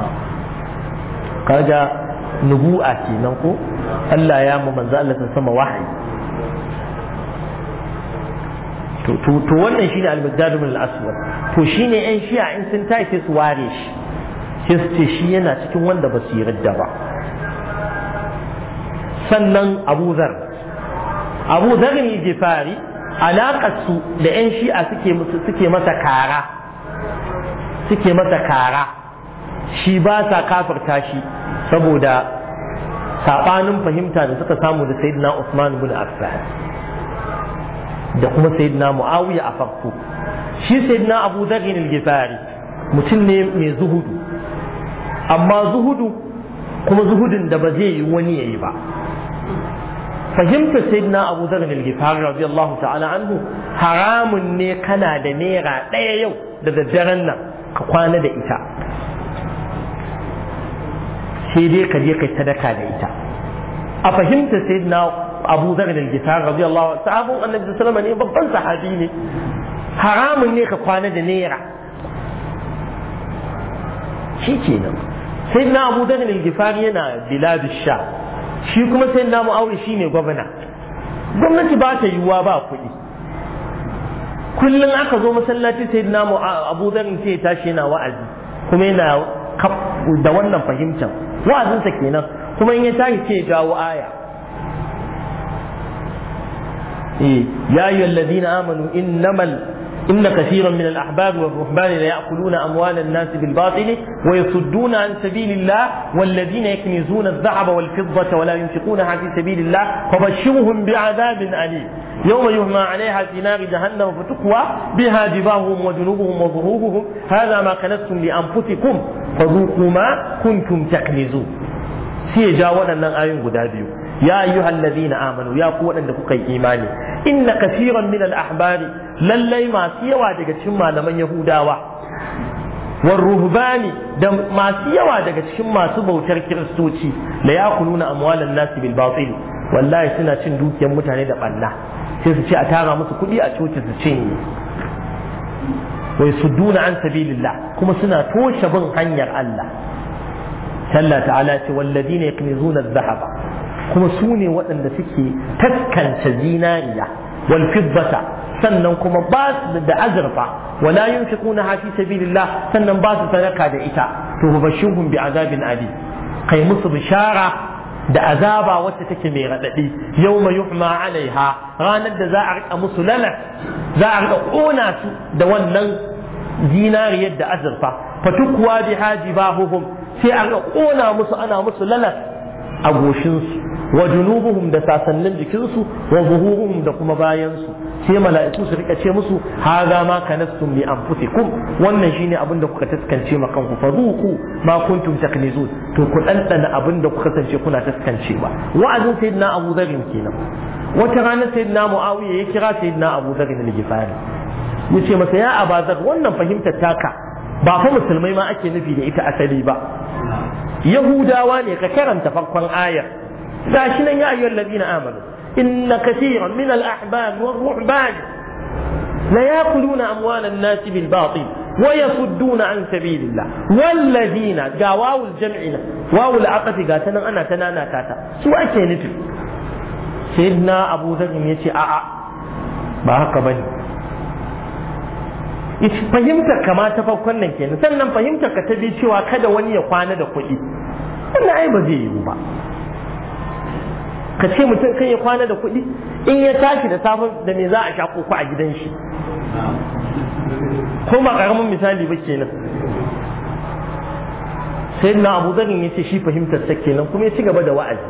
kaga nubu'a kenan ko Allah ya mu manzon Allah ta sama wahayi. to wannan shine al-Miqdad ibn al-Aswad. to shine yan shi'a in sun tashi sai su ware shi sai su ce shi yana cikin wanda ba su yi radda ba. sannan Abu Dharr al-Ghifari alaƙarsu da 'yan shi'a suke masa kara shi ba sa kafirta shi saboda saɓanin fahimta da suka samu da Sayyidina Usman ibn Affan da kuma Sayyidina Muawiya a farko. shi Sayyidina Abu Dharr al-Ghifari mutum ne mai zuhudu, amma zuhudun da ba zai yi wani yayi ba. fahimtar sayyidina Abu Dharr al-Ghifari radiyallahu ta'ala anhu haramun ne kana da naira ɗaya yau da daddaren nan ka kwana da ita, sai dai ka je kai sadaka da ita. a fahimtar sayyidina Abu Dharr al-Ghifari radiyallahu sahabun annabi sallallahu alaihi wasallam ne, babban sahabi ne, haramun ne ka kwana da naira. shikenan sayyidina Abu Dharr al-Ghifari yana biladu sha, shi kuma sai na Muawiya shine gwamna. gwamnati ba ta yiwuwa ba kuɗi. kullum aka zo masallaci sai na Abu Dharr sai ya tashi yana wa'azi, kuma yana da wannan fahimtar wa'azinsa kenan, kuma in ya tashi sai ya jawo aya. ya ayyuhal ladina amanu إن كثيرا من الأحباب والرهبان ليأكلون أموال الناس بالباطل ويصدون عن سبيل الله والذين يكنزون الذهب والفضة ولا ينفقونها في سبيل الله فبشرهم بعذاب أليم يوم يهمى عليها في نار جهنم فتقوى بها جباههم وجنوبهم وظهورهم هذا ما كنزتم لأنفسكم فذوقوا ما كنتم تكنزون. سيجاونا أن آيون قدابيو يا أيها الذين آمنوا يا قوة أنك إيماني إن كثيرا من الأحبار lallai masu yawa daga cikin malaman Yahudawa war ruhbani da masu yawa daga cikin masu bautar Kiristoci la yakuluna amwalan nasi bil batil, wallahi suna cin dukiyar mutane da balla. sai su ce a tara musu kuɗi a coci su cinye. wai sudduna an sabilillah, kuma suna toshe bin hanyar Allah. Allah ta'ala ce walladina yaknizuna adh-dhahaba, kuma su ne waɗanda suke taskance zinariya wal fiddata, sannan kuma ba su da azurfa, wala yunfiquna fi sabilillah, sannan ba su sadaka da ita. to bashirhum bi azabin ali, kai musu bishara da azaba wacce take mai radadi. yawma yuhma alaiha, ranar da za a rika musu lalas, za a rika kona su da wannan zinariyar da azurfa. fatukwa biha jibahuhum, sai a rika kona musu, ana musu lalas a goshinsu, wa junubuhum da sasannin jikinsu, wa zuhuruhum da kuma bayansu. sai mala'iku su rika ce musu haza ma kanastum li anfusikum, wannan shine abin da kuka taskance ma kanku, fadhuqu ma kuntum taknizun, to ku dandana abin da kuka kasance kuna taskancewa. wa'azin sayyidina Abu Dharr kenan. wata rana sayyidina Muawiya ya kira sayyidina Abu Dharr al-Ghifari yace masa ya Abu Dharr, wannan fahimtar taka ba fa musulmai ma ake nufi da ita asali ba, Yahudawa ne. ka karanta farkon ayar gashi nan, ya ayyuhal ladina amanu إن كثيرا من الأحباب والرهبان ليأكلون أموال الناس بالباطل ويصدون عن سبيل الله والذين واو الجمع واو العقد قاتنا أنا تنانا كاتا سواء كانت سيدنا أبو ذر يتي ba haka bane. fahimtar kama ta farkon nan kenan, sannan fahimtar ka ta bi cewa kada wani ya kwana da kuɗi, wannan ai ba zai yiwu ba. ka ce mutum kan ya kwana da kuɗi, in ya tashi da safe da me za a sha koko a gidan shi, ko ba ƙaramin misali ba kenan. sai na Abu Dharr ya ce shi fahimtar sa kenan, kuma ya ci gaba da wa'azi.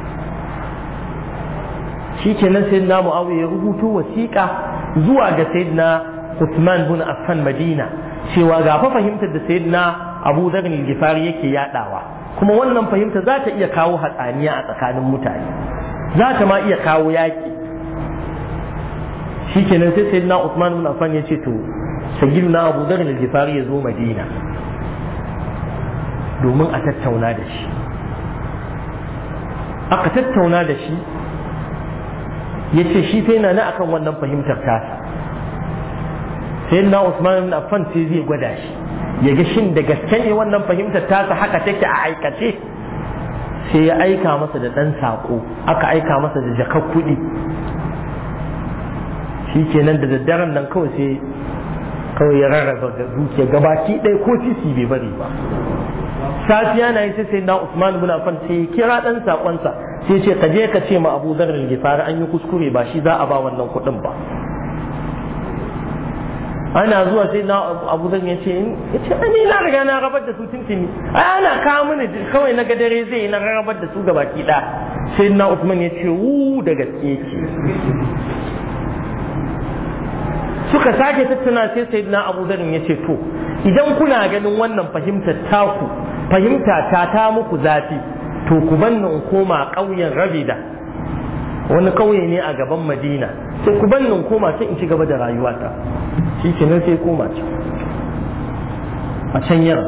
shi kenan sai na Muawiya ya rubuto wasiƙa zuwa ga sayyidina Uthman bin Affan Madina cewa ga fa fahimtar da sayyidina Abu Dharr al-Ghifari yake yadawa, kuma wannan fahimta za ta iya kawo hatsaniya a tsakanin mutane, za ta ma iya kawo yaƙi. shi kenan sai sayyidina Uthman bin Affan ya ce to sayyidina Abu Dharr al-Ghifari ya zo Madina domin a tattauna da shi. aka tattauna da shi ya ce shi sai na akan wannan fahimtar tasa. sai na Usman ibn Affan sai zai gwada shi ya ga shin da gaske ne wannan fahimtar tasa haka take a aikace. sai ya aika masa da ɗan saƙo, aka aika masa da jakar kuɗi. shi kenan da daddaren nan kawai ya rarraba da dukiya gabaki ɗaya ko sisi bai bari ba. safiya na yi sai na Usman ibn Affan sai kira ɗan saƙonsa sai ce ka je ka ce ma Abu Dharr al-Ghifari an yi kuskure ba shi za a ba wannan kuɗin ba. ana zuwa sai na Abu Dharr ya ce ni na riga na rabar da su tuntuni, ai ana kawo mini kawai na gadare zai yi na rabar da su gabaki ɗaya. sai na Usman ya ce da gaske ce. suka sake tattauna sai sayyidina Abu Dharr ya ce to idan kuna ganin wannan fahimta ta muku zafi to ku banni in koma ƙauyen Rabida, wani ƙauye ne a gaban Madina, sai ku banni in koma sai in ci gaba da rayuwata. shi kenan sai koma can a can yara.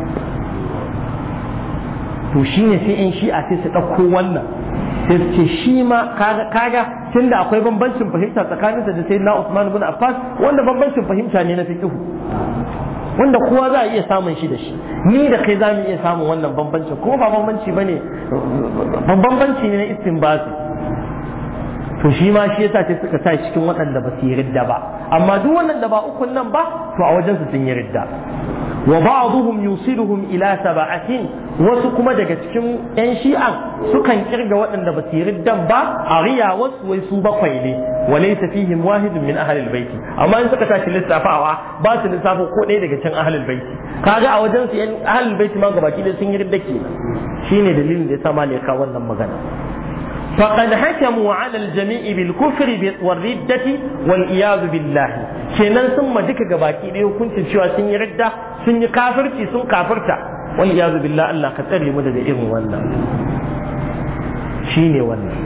to shine sai in shi'a sai su ɗauko wannan sai su ce shi ma kaga tunda akwai bambancin fahimta tsakaninsa da sayyidina Usman ibn Affan, wanda bambancin fahimta ne na fiqh wanda kowa za a iya samun shi da shi, ni da kai za mu iya samun wannan bambancin, kuma ba bambanci bane, bambanci ne na istinbati. to shi ma shi yasa sai suka sa cikin waɗanda ba su yi ridda ba, amma duk wannan da ba ukun nan ba to a wajen su sun yi ridda. wa ba'dhum yusiluhum ila sab'atin, wasu kuma daga cikin yan shi'a sukan kirga waɗanda ba su yi riddan ba a riya wasu wai su bakwai ne, wa laysa fihim wahidun min ahli albayt, amma in suka tashi lissafawa ba su lissafa ko ɗaya daga cikin ahli albayt. kaga a wajen su yan ahli albayt ma gabaki da sun yi ridda kenan. shine dalilin da yasa malaka wannan magana. فقد حكموا على الجميع بالكفر والردة والعياذ بالله. kenan sun ma duka gabaki ɗaya hukuncin cewa sun yi ridda, sun yi kafirci, sun kafirta. wal iyazu billah, Allah ka tsare mu daga irin wannan. shine wannan.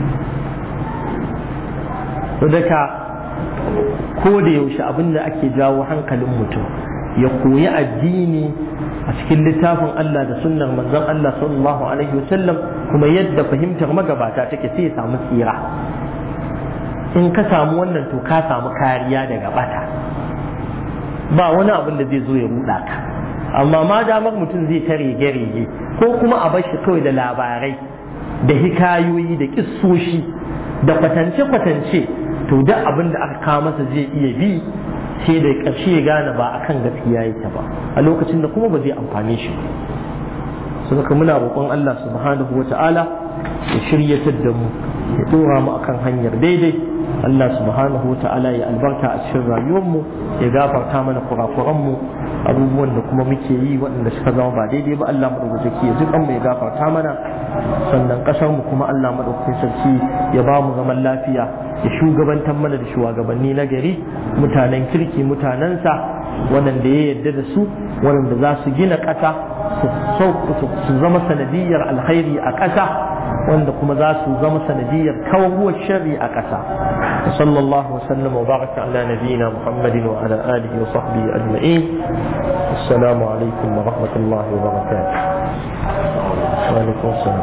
Daga ko da yaushe abinda ake jawo hankalin mutum ya koyi addini a cikin littafin Allah da sunnar manzon Allah sallallahu alaihi wasallam, kuma yadda fahimtar magabata take sai ya samu tsira. in ka samu wannan to ka samu kariya daga bata, ba wani abin da zai zo ya ruɗa ka. amma ma damar mutum zai ta rege-rege ko kuma a bar shi kawai da labarai da hikayoyi da kissoshi da kwatance-kwatance, to duk abin da aka kawo masa zai iya bi sai da ƙarshe ya gane ba akan gaskiya yake ba, a lokacin da kuma ba zai amfane shi ba. saboda muna roƙon Allah subhanahu wata'ala ya shiryatar da mu, ya dora mu akan hanyar daidai. Allah subhanahu wata'ala ya albarka a cikin rayuwar mu, ya gafarta mana kurakuran mu, abubuwan da kuma muke yi waɗanda suka zama ba daidai ba Allah madaukaki ya jikan mu, ya gafarta mana. sannan ƙasar mu kuma Allah madaukakin sarki ya ba mu zaman lafiya, ya shugabantar mana da shugabanni na gari, mutanen kirki, mutanensa waɗanda ya yarda da su, waɗanda za su gina ƙasa su zama sanadiyar alkhairi a ƙasa, wanda kuma za su zama sanadiyar kawuwar sharri a ƙasa. sallallahu wasallam wa baraka ala nabiyyina Muhammadin wa ala alihi wa sahbihi ajma'in. assalamu alaikum wa rahmatullahi wa barakatuh. wa alaikum assalam.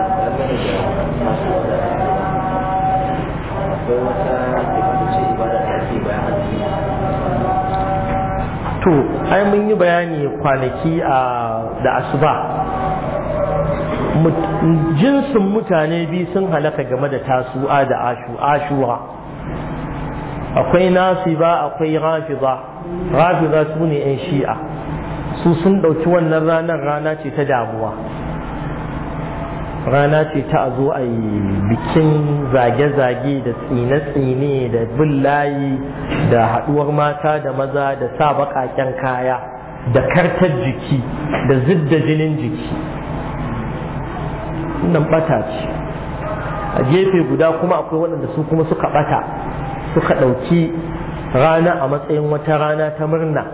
to ai mun yi bayani kwanaki da asuba, jinsin mutane biyu sun halaka game da tasu'a da ashura. akwai nasiba, akwai rafiza su ne 'yan shi'a, su sun ɗauki wannan ranar rana ce ta damuwa, rana ce ta a zo a yi bikin zage-zage da tsine-tsine da bin layi da haɗuwar mata da maza da sa baƙaƙen kaya da kartar jiki da zidda jinin jiki. wannan ɓata ce. a gefe guda kuma akwai waɗanda su kuma suka ɓata, suka ɗauki rana a matsayin wata rana ta murna,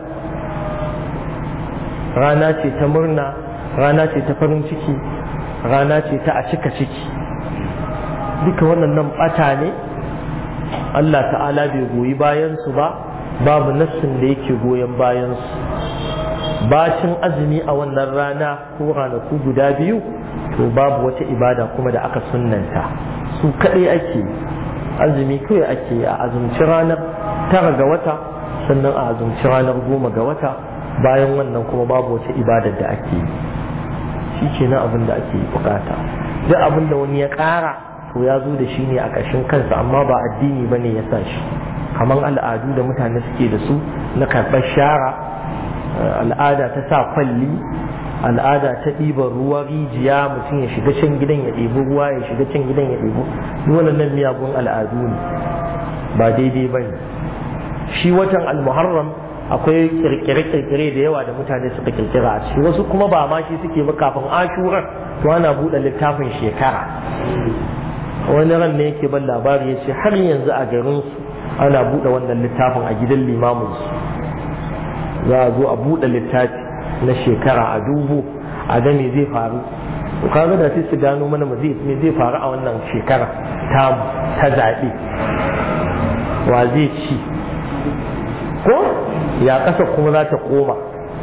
rana ce ta murna, rana ce ta farin ciki, rana ce ta a cika ciki. duka wannan bata ne. Allah ta'ala bai goyi bayansu ba, babu nassin da yake goyon bayansu. bacin azumi a wannan rana ko ranaku guda biyu to babu wata ibada kuma da aka sunnanta, su kaɗai ake azumi kawai ake a azumci ranar 9 ga wata sannan a azumci ranar 10 ga wata, bayan wannan kuma babu wata ibadar da ake yi. Shi ke na abin da ake bukata. Duk abin da wani ya ƙara to ya zo da shi ne a ƙashin kansa, amma ba addini ba ne ya sa shi, kamar al'adu da mutane suke da su na karɓar shara, al'ada ta sa kwalli, al'ada ta ɗiban ruwa rijiya, mutum ya shiga can gidan ya ɗebi ruwa, ya shiga can gidan ya ɗebi, duk wannan miyagun al'adu ne, ba daidai ba ne. Shi watan al-muharram akwai kirkire-kirkire da yawa da mutane suka kirkira a ciki, wasu kuma ba ma shi suke ba. Kafin ashurar to ana buɗe littafin shekara. Wani ran ne yake ban labari ya ce har yanzu a garinsu ana buɗe wannan littafin a gidan limaminsu, za a zo a buɗe littafi na shekara a dubu a ga me zai faru. to kaga da sai su gano mana me zai faru a wannan shekara ta zaɓe, wa zai ci ko ya ƙasa kuma za ta koma.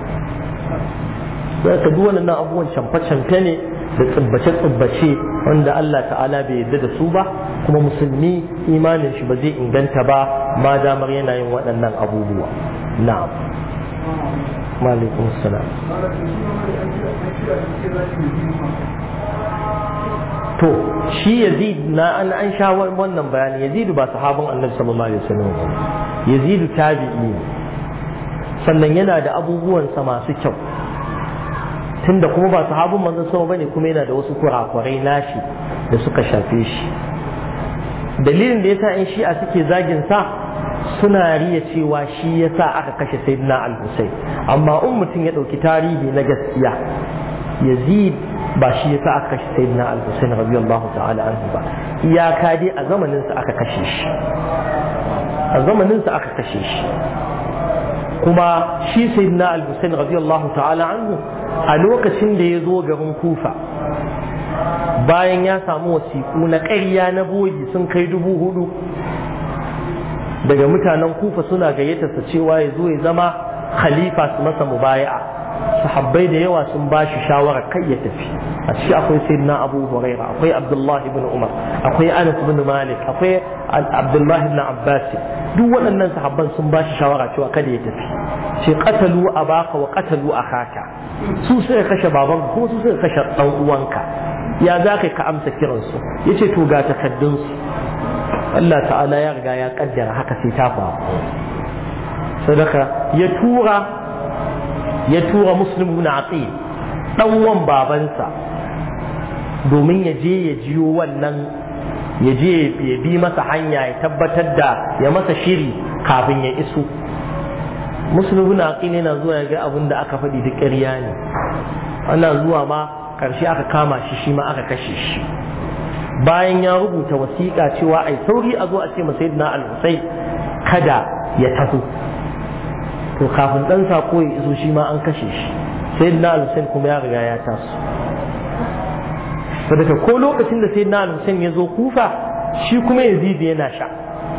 sai ka duk wannan abubuwan camfe-camfe ne da tsibbace-tsibbace wanda Allah ta'ala bai yarda da su ba, kuma musulmi imanin shi ba zai inganta ba ma damar yana yin waɗannan abubuwa. na'am alaikum salam. to shi Yazid na an sha wannan bayani. Yazid ba sahabin Annabi sallallahu alaihi wasallam, Yazid tabi'i, sannan yana da abubuwansa masu kyau, tunda kuma ba sahabin manzon sama bane, kuma yana da wasu kurakurai nashi da suka shafe shi. Dalilin da yasa in shi'a suke zagin sa, suna riya cewa shi yasa aka kashe Sayyidina Al-Husayn, amma in mutum ya dauki tarihi na gaskiya, Yazid ba shi yasa aka kashe Sayyidina Al-Husayn radiyallahu ta'ala anhu ba, iyaka dai a zamanin sa aka kashe shi, a zamanin sa aka kashe shi. kuma shi Sayyidina Al-Husayn radiyallahu ta'ala anhu a lokacin da ya zo garin Kufa, bayan ya samu wasiƙu na ƙarya na bogi sun kai 4,000 daga mutanen Kufa suna gayyatarsa cewa ya zo ya zama khalifa su masa mubaya'a, sahabbai da yawa sun ba shi shawara kai ya tafi. A ciki akwai Sayyidina Abu Huraira, akwai Abdullah ibn Umar, akwai Anas ibn Malik, akwai Abdullah ibn Abbas. Duk waɗannan sahabban sun ba shi shawara cewa kada ya tafi. Ce qatalu abaka wa qatalu akhaka, su suka kashe babanka kuma su suka kashe dan uwanka, ya za ka amsa kiransu? Yace to ga takaddunsu, Allah ta'ala ya riga ya kaddara haka sai ta faru. Sadaka ya tura Muslim ibn Aqil, dan uwan babansa, domin ya je ya jiyo wannan, ya je ya bi masa hanya, ya tabbatar da ya masa shiri kafin ya iso. Muslim ibn Aqil yana zuwa ya ga abin da aka faɗi duk ƙarya ne. Ana zuwa ma ƙarshe aka kama shi, shi ma aka kashe shi. Bayan ya rubuta wasiƙa cewa ai sauri a zo a ce masa Sayyidina Al-Husayn kada ya taho, to kafin dan sako ya iso shi ma an kashe shi. Sayyidina Al-Husayn kuma ya riga ya taso. Saboda ko lokacin da Sayyidina Al-Husayn ya zo Kufa, shi kuma Yazid yana sha.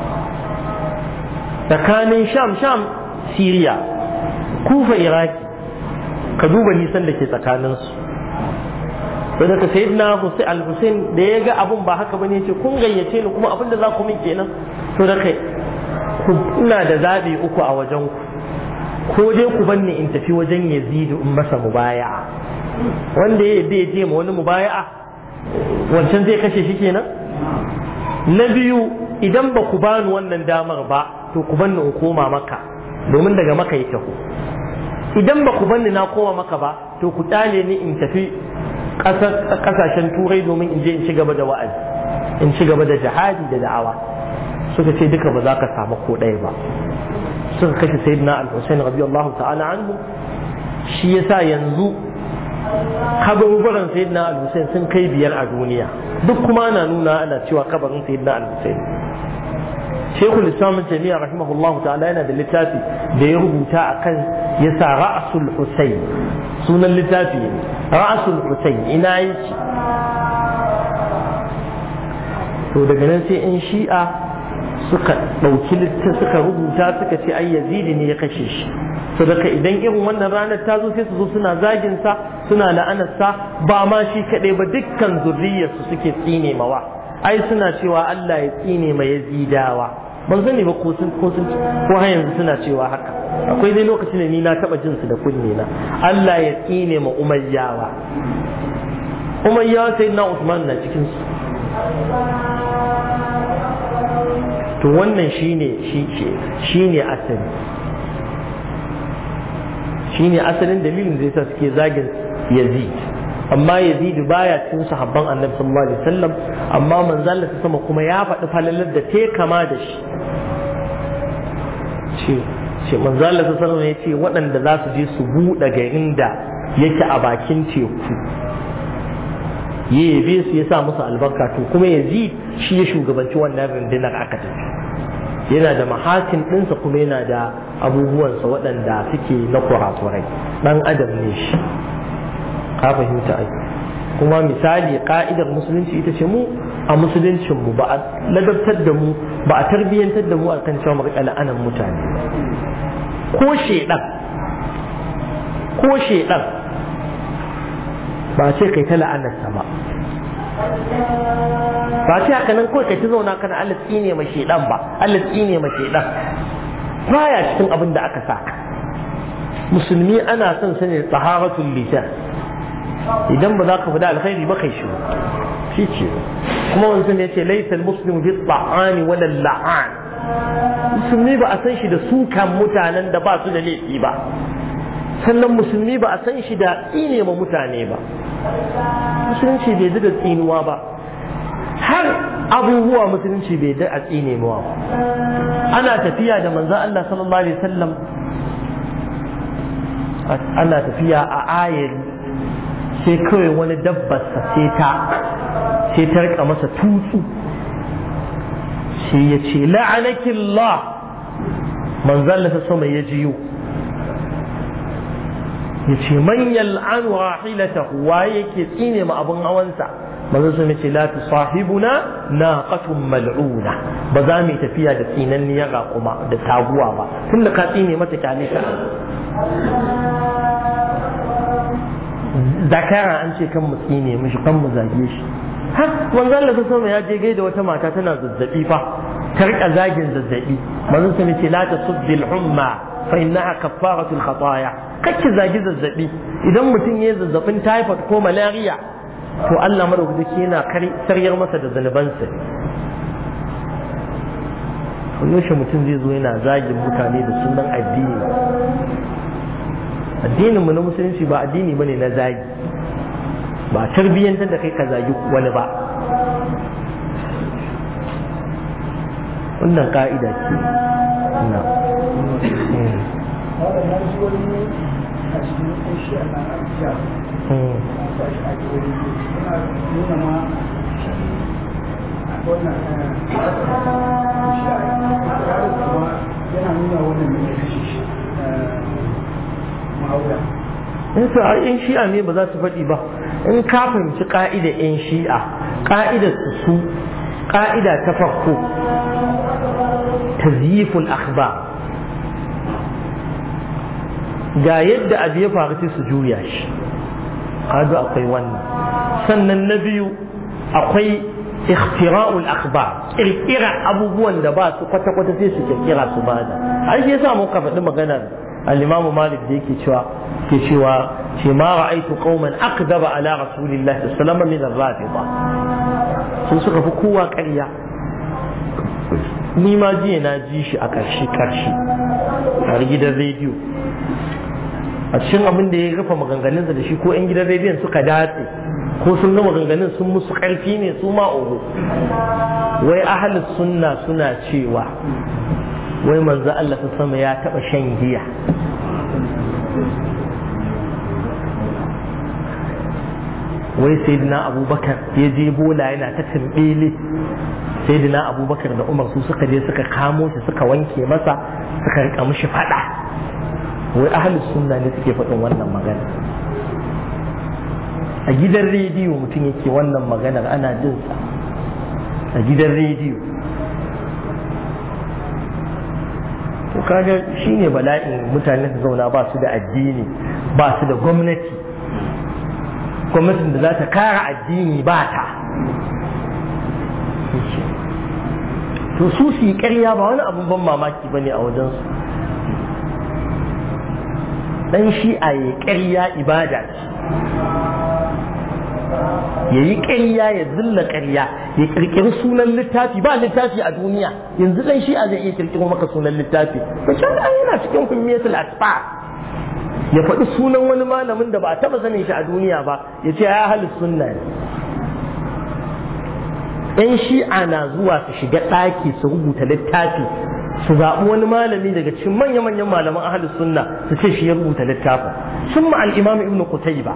Tsakanin Sham Syria, Kufa Iraki, ka duba nisan da ke tsakaninsu. Saboda Sayyidina Al-Husayn da ya ga abun ba haka bane, ce kun gayyace ni kuma abin da za ku min kenan. To da kai ina da zabi uku a wajen ku, ko dai ku banni in tafi wajen Yazid in masa mubaya'a, wanda ya bai je ma wani mubaya'a wancan zai kashe shi kenan. Na biyu, idan ba ku bani wannan damar ba, to ku banni in koma Makka, domin daga Makka ya taho. Idan ba ku banni na koma Makka ba, to ku tsale ni in tafi kasashen Turai domin in je in ci gaba da wa'azi, in ci gaba da jihadi da da'awa. Suka ce duka ba za ka samu ko ɗaya ba. Suka kashe Sayyidina Al-Husayn radiyallahu ta'ala anhu. Shi yasa yanzu kabarin Sayyidina Al-Husayn sun kai 5 a duniya, duk kuma ana nuna ana cewa kabarin Sayyidina Al-Husayn. Sheikhul Islam Jami'a rahimahullahu ta'ala yana da littafi da ya rubuta akan yasa Ra'sul Husayn, sunan littafi ne Ra'sul Husayn, ina yake. To daga nan sai in Shi'a suka ɗauki littafi suka rubuta suka ce ai Yazid ne ya kashe shi, sadaka idan irin wannan ranar ta zo sai su zo suna zagin sa suna la'anar sa ba ma shi kadai ba dukkan zurriyarsu suke tsine mawa ai suna cewa Allah ya tsine ma Yazidawa ban sani ba ko har yanzu suna cewa haka akwai dai lokacin da ni na taba jin su da kunne na Allah ya tsine ma Umayyawa sai na Usman na cikin su to wannan shine asalin dalilin zai sa suke zagin Yazid amma Yazid baya cikin sahabban Annabi sallallahu alaihi wasallam amma manzo Allah sama kuma ya faɗi falalar da te kama da shi ce manzo Allah sallallahu alaihi wasallam ya ce waɗanda za su je su buɗe garin da yake a bakin teku yabe su ya sa musu albarka to kuma Yazid shi ya shugabanci wannan rundunar aka tafi yana da mahatin ɗinsa kuma yana da abubuwansa waɗanda suke na kurakurai ɗan adam ne shi ka fahimta ai kuma misali ka'idar musulunci ita ce mu a musuluncin mu ba a ladabtar da mu ba a tarbiyyantar da mu akan cewa mu riƙa la'anan mutane ko shedan ba ce kai ta la'anarsa ba ce haka nan kawai kai ta zauna kana Allah tsine ma shedan ba Allah tsine ma shedan baya cikin abin da aka saka musulmi ana son sani taharatul lisan idan ba za ka faɗa alkhairi ba kai shi ce kuma wani sun yace laysa almuslimu bi ta'ani wala la'an musulmi ba a san shi da sukan mutanen da ba su da laifi ba sannan musulmi ba a san shi da tsine ma mutane ba musulunci bai da tsinuwa ba har abubuwa musulunci bai da a tsine mawa ba ana tafiya da manzo Allah sallallahu alaihi wasallam ana tafiya a ayari sai kawai wani dabbarsa sai ta rika masa tutsu sai ya ce la'anakillah manzo Allah ta sama ya jiyo ya ce man yal'anu rahilatahu waye yake tsine ma abun hawansa manzo sun ce la tusahibuna naqatun mal'una ba za mu tafiya da tsinanniya ga kuma da taguwa ba tunda ka tsine mata kyale ka zakara an ce kan mu tsine mishi kan mu zage shi har manzo Allah sama ya je gaida wata mata tana zazzabi fa ta rika zagin zazzabi manzo sun ce la tasubbil humma fa innaha kaffaratul khataaya kake zagi zazzabi idan mutum ya zazzabin typhoid ko malaria to Allah madaukaki yana karyar masa da zanubansa yaushe mutum zai zo yana zagin mutane da sunan addini addinin mu na musulunci ba addini bane na zagi ba tarbiyyantar da kai ka zagi wani ba wannan ka'ida ce na in shi'a ne ba za su faɗi ba in ka fahimci ƙa'ida 'yan shi'a ƙa'idar su ƙa'ida ta farko tazyiful akhbar ga yadda abu ya faru sai su juya shi kaga akwai wannan sannan na biyu akwai ikhtira'ul akhbar kirkira abubuwan da ba su kwata-kwata sai su kirkira su bada ai shi yasa muka faɗi maganar al-Imam Malik da yake cewa ma ra'aytu qauman aqdaba ala rasulillahi sallallahu alaihi wasallam min ar-rafida sun suka fi kowa ƙarya ni ma jiya na ji shi a ƙarshe a gidan rediyo a cikin abin da ya rufe maganganunsa da shi ko 'yan gidan rediyon suka datse ko sun ga maganganun sun musu ƙarfi ne su ma ogo wai ahalus sunna suna cewa wai manzo Allah ta sama ya taɓa shan giya wai sayyidina abubakar ya je bola yana ta tambele sayyidina abubakar da umar su suka je suka kamo shi suka wanke masa suka rika mishi fada wai ahlus sunna ne suke faɗin wannan magana a gidan rediyo mutum yake wannan maganar ana jin sa a gidan rediyo to kaga shine bala'in mutane su zauna ba su da addini ba su da gwamnatin da za ta kara addini ba ta to su yi ƙarya ba wani abun ban mamaki ba ne a wajensu. Dan shi'a ya ƙarya ibada ce, ya yi ƙarya ya zilla ƙarya ya ƙirƙiri sunan littafi ba littafi a duniya yanzu dan shi'a zai iya ƙirƙiro maka sunan littafi ba can yana cikin kummiyatul asfa ya faɗi sunan wani malamin da ba a taɓa sanin shi a duniya ba ya ce ya halin sunna ne. ‘Yan shi'a na zuwa su shiga ɗaki su rubuta littafi su zaɓi wani malami daga cikin manya-manyan malaman ahalus sunna su ce shi ya rubuta littafin sun ma al'imam ibn Qutayba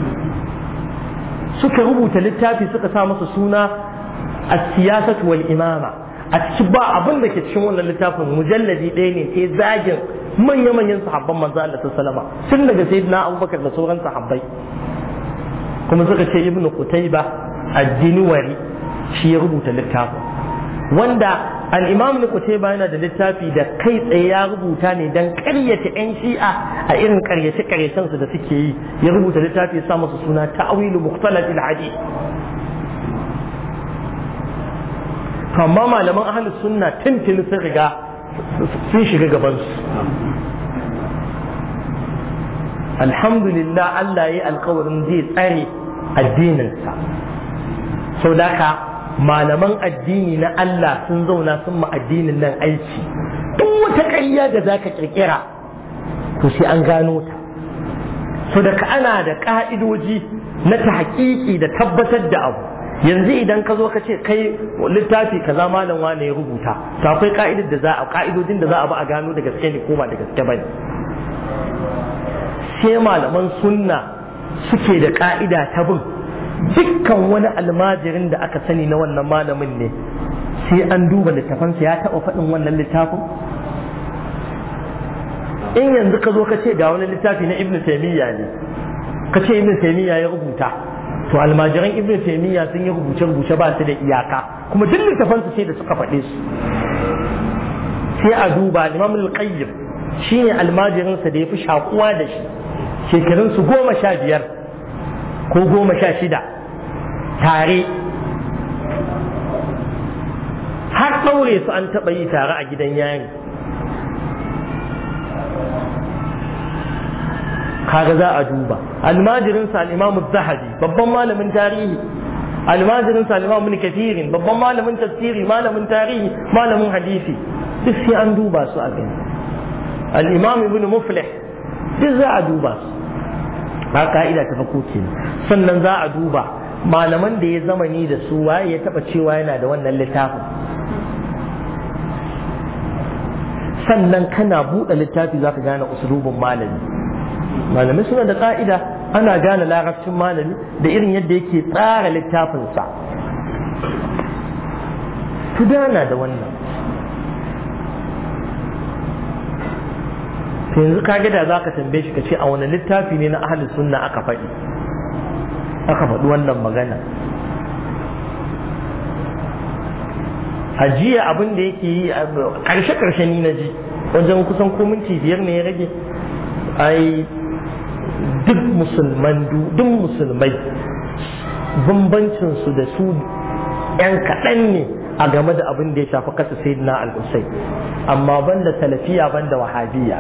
suka rubuta littafi suka sa masa suna as-siyasatu wal imama a cikin ba abin da ke cikin wannan littafin mujalladi ɗaya ne sai zagin manya-manyan sahabban manzo Allah sallallahu alaihi wasallam tun daga sayyidina Abubakar da sauran sahabbai kuma suka ce ibn Qutayba ad-Dinwari shi ya rubuta littafin wanda al-imam ibn Qutayba yana da littafi da kai tsaye ya rubuta ne dan ƙaryata ƴan shi'a a irin ƙaryace-ƙaryacen su da suke yi ya rubuta littafi ya sa masa suna ta'wilu mukhtalaf al-hadith. to amma malaman ahlus sunna tuntuni sun riga sun shiga gaban su alhamdulillah Allah ya yi alƙawarin zai tsare addinin sa sau da ka malaman addini na Allah sun zauna sun ma addinin nan aiki duk wata ƙarya da za ka ƙirƙira to sai an gano ta so da ana da ƙa'idoji na ta haƙiƙi da tabbatar da abu yanzu idan ka zo ka ce kai littafi kaza malam wane ya rubuta to akwai ƙa'idodin da za a ba a gano da gaske ne ko ba da gaske ba ne sai malaman sunna suke da ƙa'ida ta bin dukkan wani almajirin da aka sani na wannan malamin ne sai an duba littafansa ya taɓa faɗin wannan littafin in yanzu ka zo ka ce ga wani littafi na ibn taimiyya ne ka ce ibn taimiyya ya rubuta to almajiran ibn taimiyya sun yi rubuce-rubuce ba su da iyaka kuma duk littafansu sai da suka faɗe su sai a duba imam al-qayyim shine almajirinsa da ya fi shakuwa da shi shekarunsu 15 ko 16 tare har ɗaure su an taɓa yi tare a gidan yari kaga za a duba almajirinsa al'imamu zahabi babban malamin tarihi almajirinsa al'imamu kafirin babban malamin tafsiri malamin tarihi malamin hadisi duk sai an duba su a gani al'imamu ibn muflih duk za a duba su ba ka'ida ta farko ke sannan za a duba malaman da ya zamani da su waye ya taba cewa yana da wannan littafin sannan kana buɗe littafi za ka gane usulubin malami malamai suna da ka'ida ana gane larabcin malami da irin yadda yake tsara littafinsa ku gana da wannan yanzu ka gada za ka tambaye shi ka ce a wani littafi ne na ahalin sunna aka faɗi wannan magana a jiya abin da yake yi a ƙarshe ni na ji wajen kusan ko minti 5 ne ya rage ai duk musulmai bambancinsu da su 'yan kaɗan ne a game da abin da ya shafi kasa sayyidina al-Husayn amma banda salafiya banda wahabiyya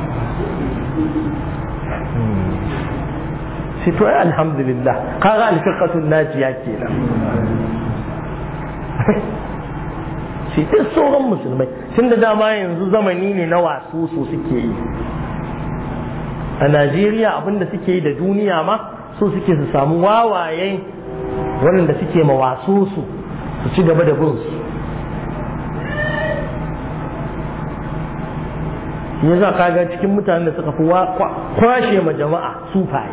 sai to alhamdulillah kaga al-firqatul najiya kenan sai duk sauran musulmai tunda dama yanzu zamani ne na wasu su suke yi a Najeriya abinda suke yi da duniya ma so suke su samu wawaye waɗanda suke ma wasu su ci gaba da bin su ya za ka ga cikin mutanen da suka fi kwashe ma jama'a sufaye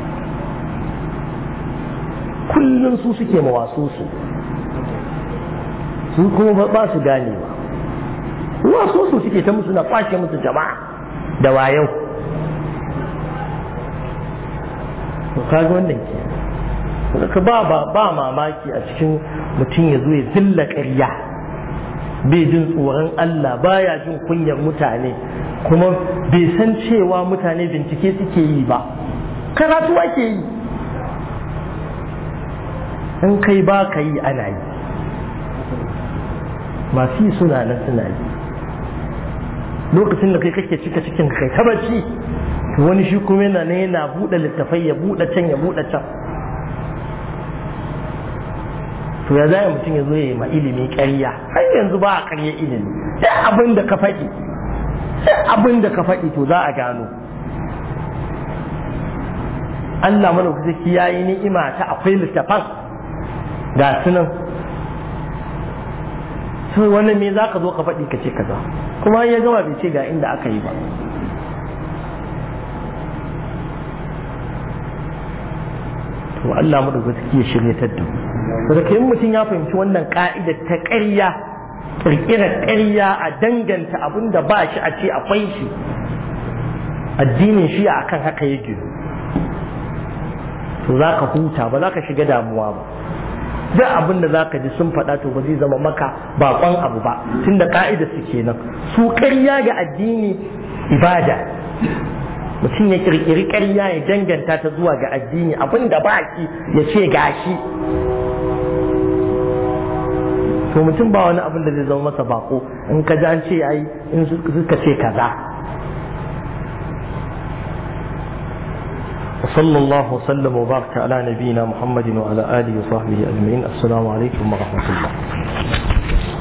kullum su suke ma wasu su kuma ba su gane ba wasu su suke ta musu na kwashe musu jama'a da wayau kaga wannan ke ba mamaki a cikin mutum ya zo ya zilla ƙarya bai jin tsoron Allah baya jin kunyar mutane kuma bai san cewa mutane bincike suke yi ba karatu ake yi in kai ba ka yi ana yi masu yi suna nan suna yi lokacin da kai kake cika cikin kai ta bacci wani shi kuma yana buɗe littafai ya buɗe can ya buɗe can to ya zai mutum ya zo ya yi ma ilimi ƙarya har yanzu ba a ƙarya ilimi sai abin da ka faɗi to za a gano Allah madaukaki ya yi ni'ima ta akwai littafan ga sunan sai wani me za ka zo ka faɗi ka ce kaza kuma ya gama bai ce ga inda aka yi ba to Allah madaukaki ya shiryatar da mu da kai mutum ya fahimci wannan ka'ida ta ƙarya kirkirar ƙarya a danganta abin da ba shi a ce akwai shi addinin shi akan haka yake to za ka huta ba za ka shiga damuwa ba duk abin da za ka ji sun faɗa to ba zai zama maka baƙon abu ba tun da ƙa'ida su kenan su ƙarya ga addini ibada mutum ya ƙirƙiri ƙarya ya danganta ta zuwa ga addini abin da ba shi ya ce gashi to mutum ba wani abin da zai zama masa baƙo in ka ji an ce ai in suka ce kaza وصلى الله وسلم وبارك على نبينا محمد وعلى آله وصحبه أجمعين السلام عليكم ورحمة الله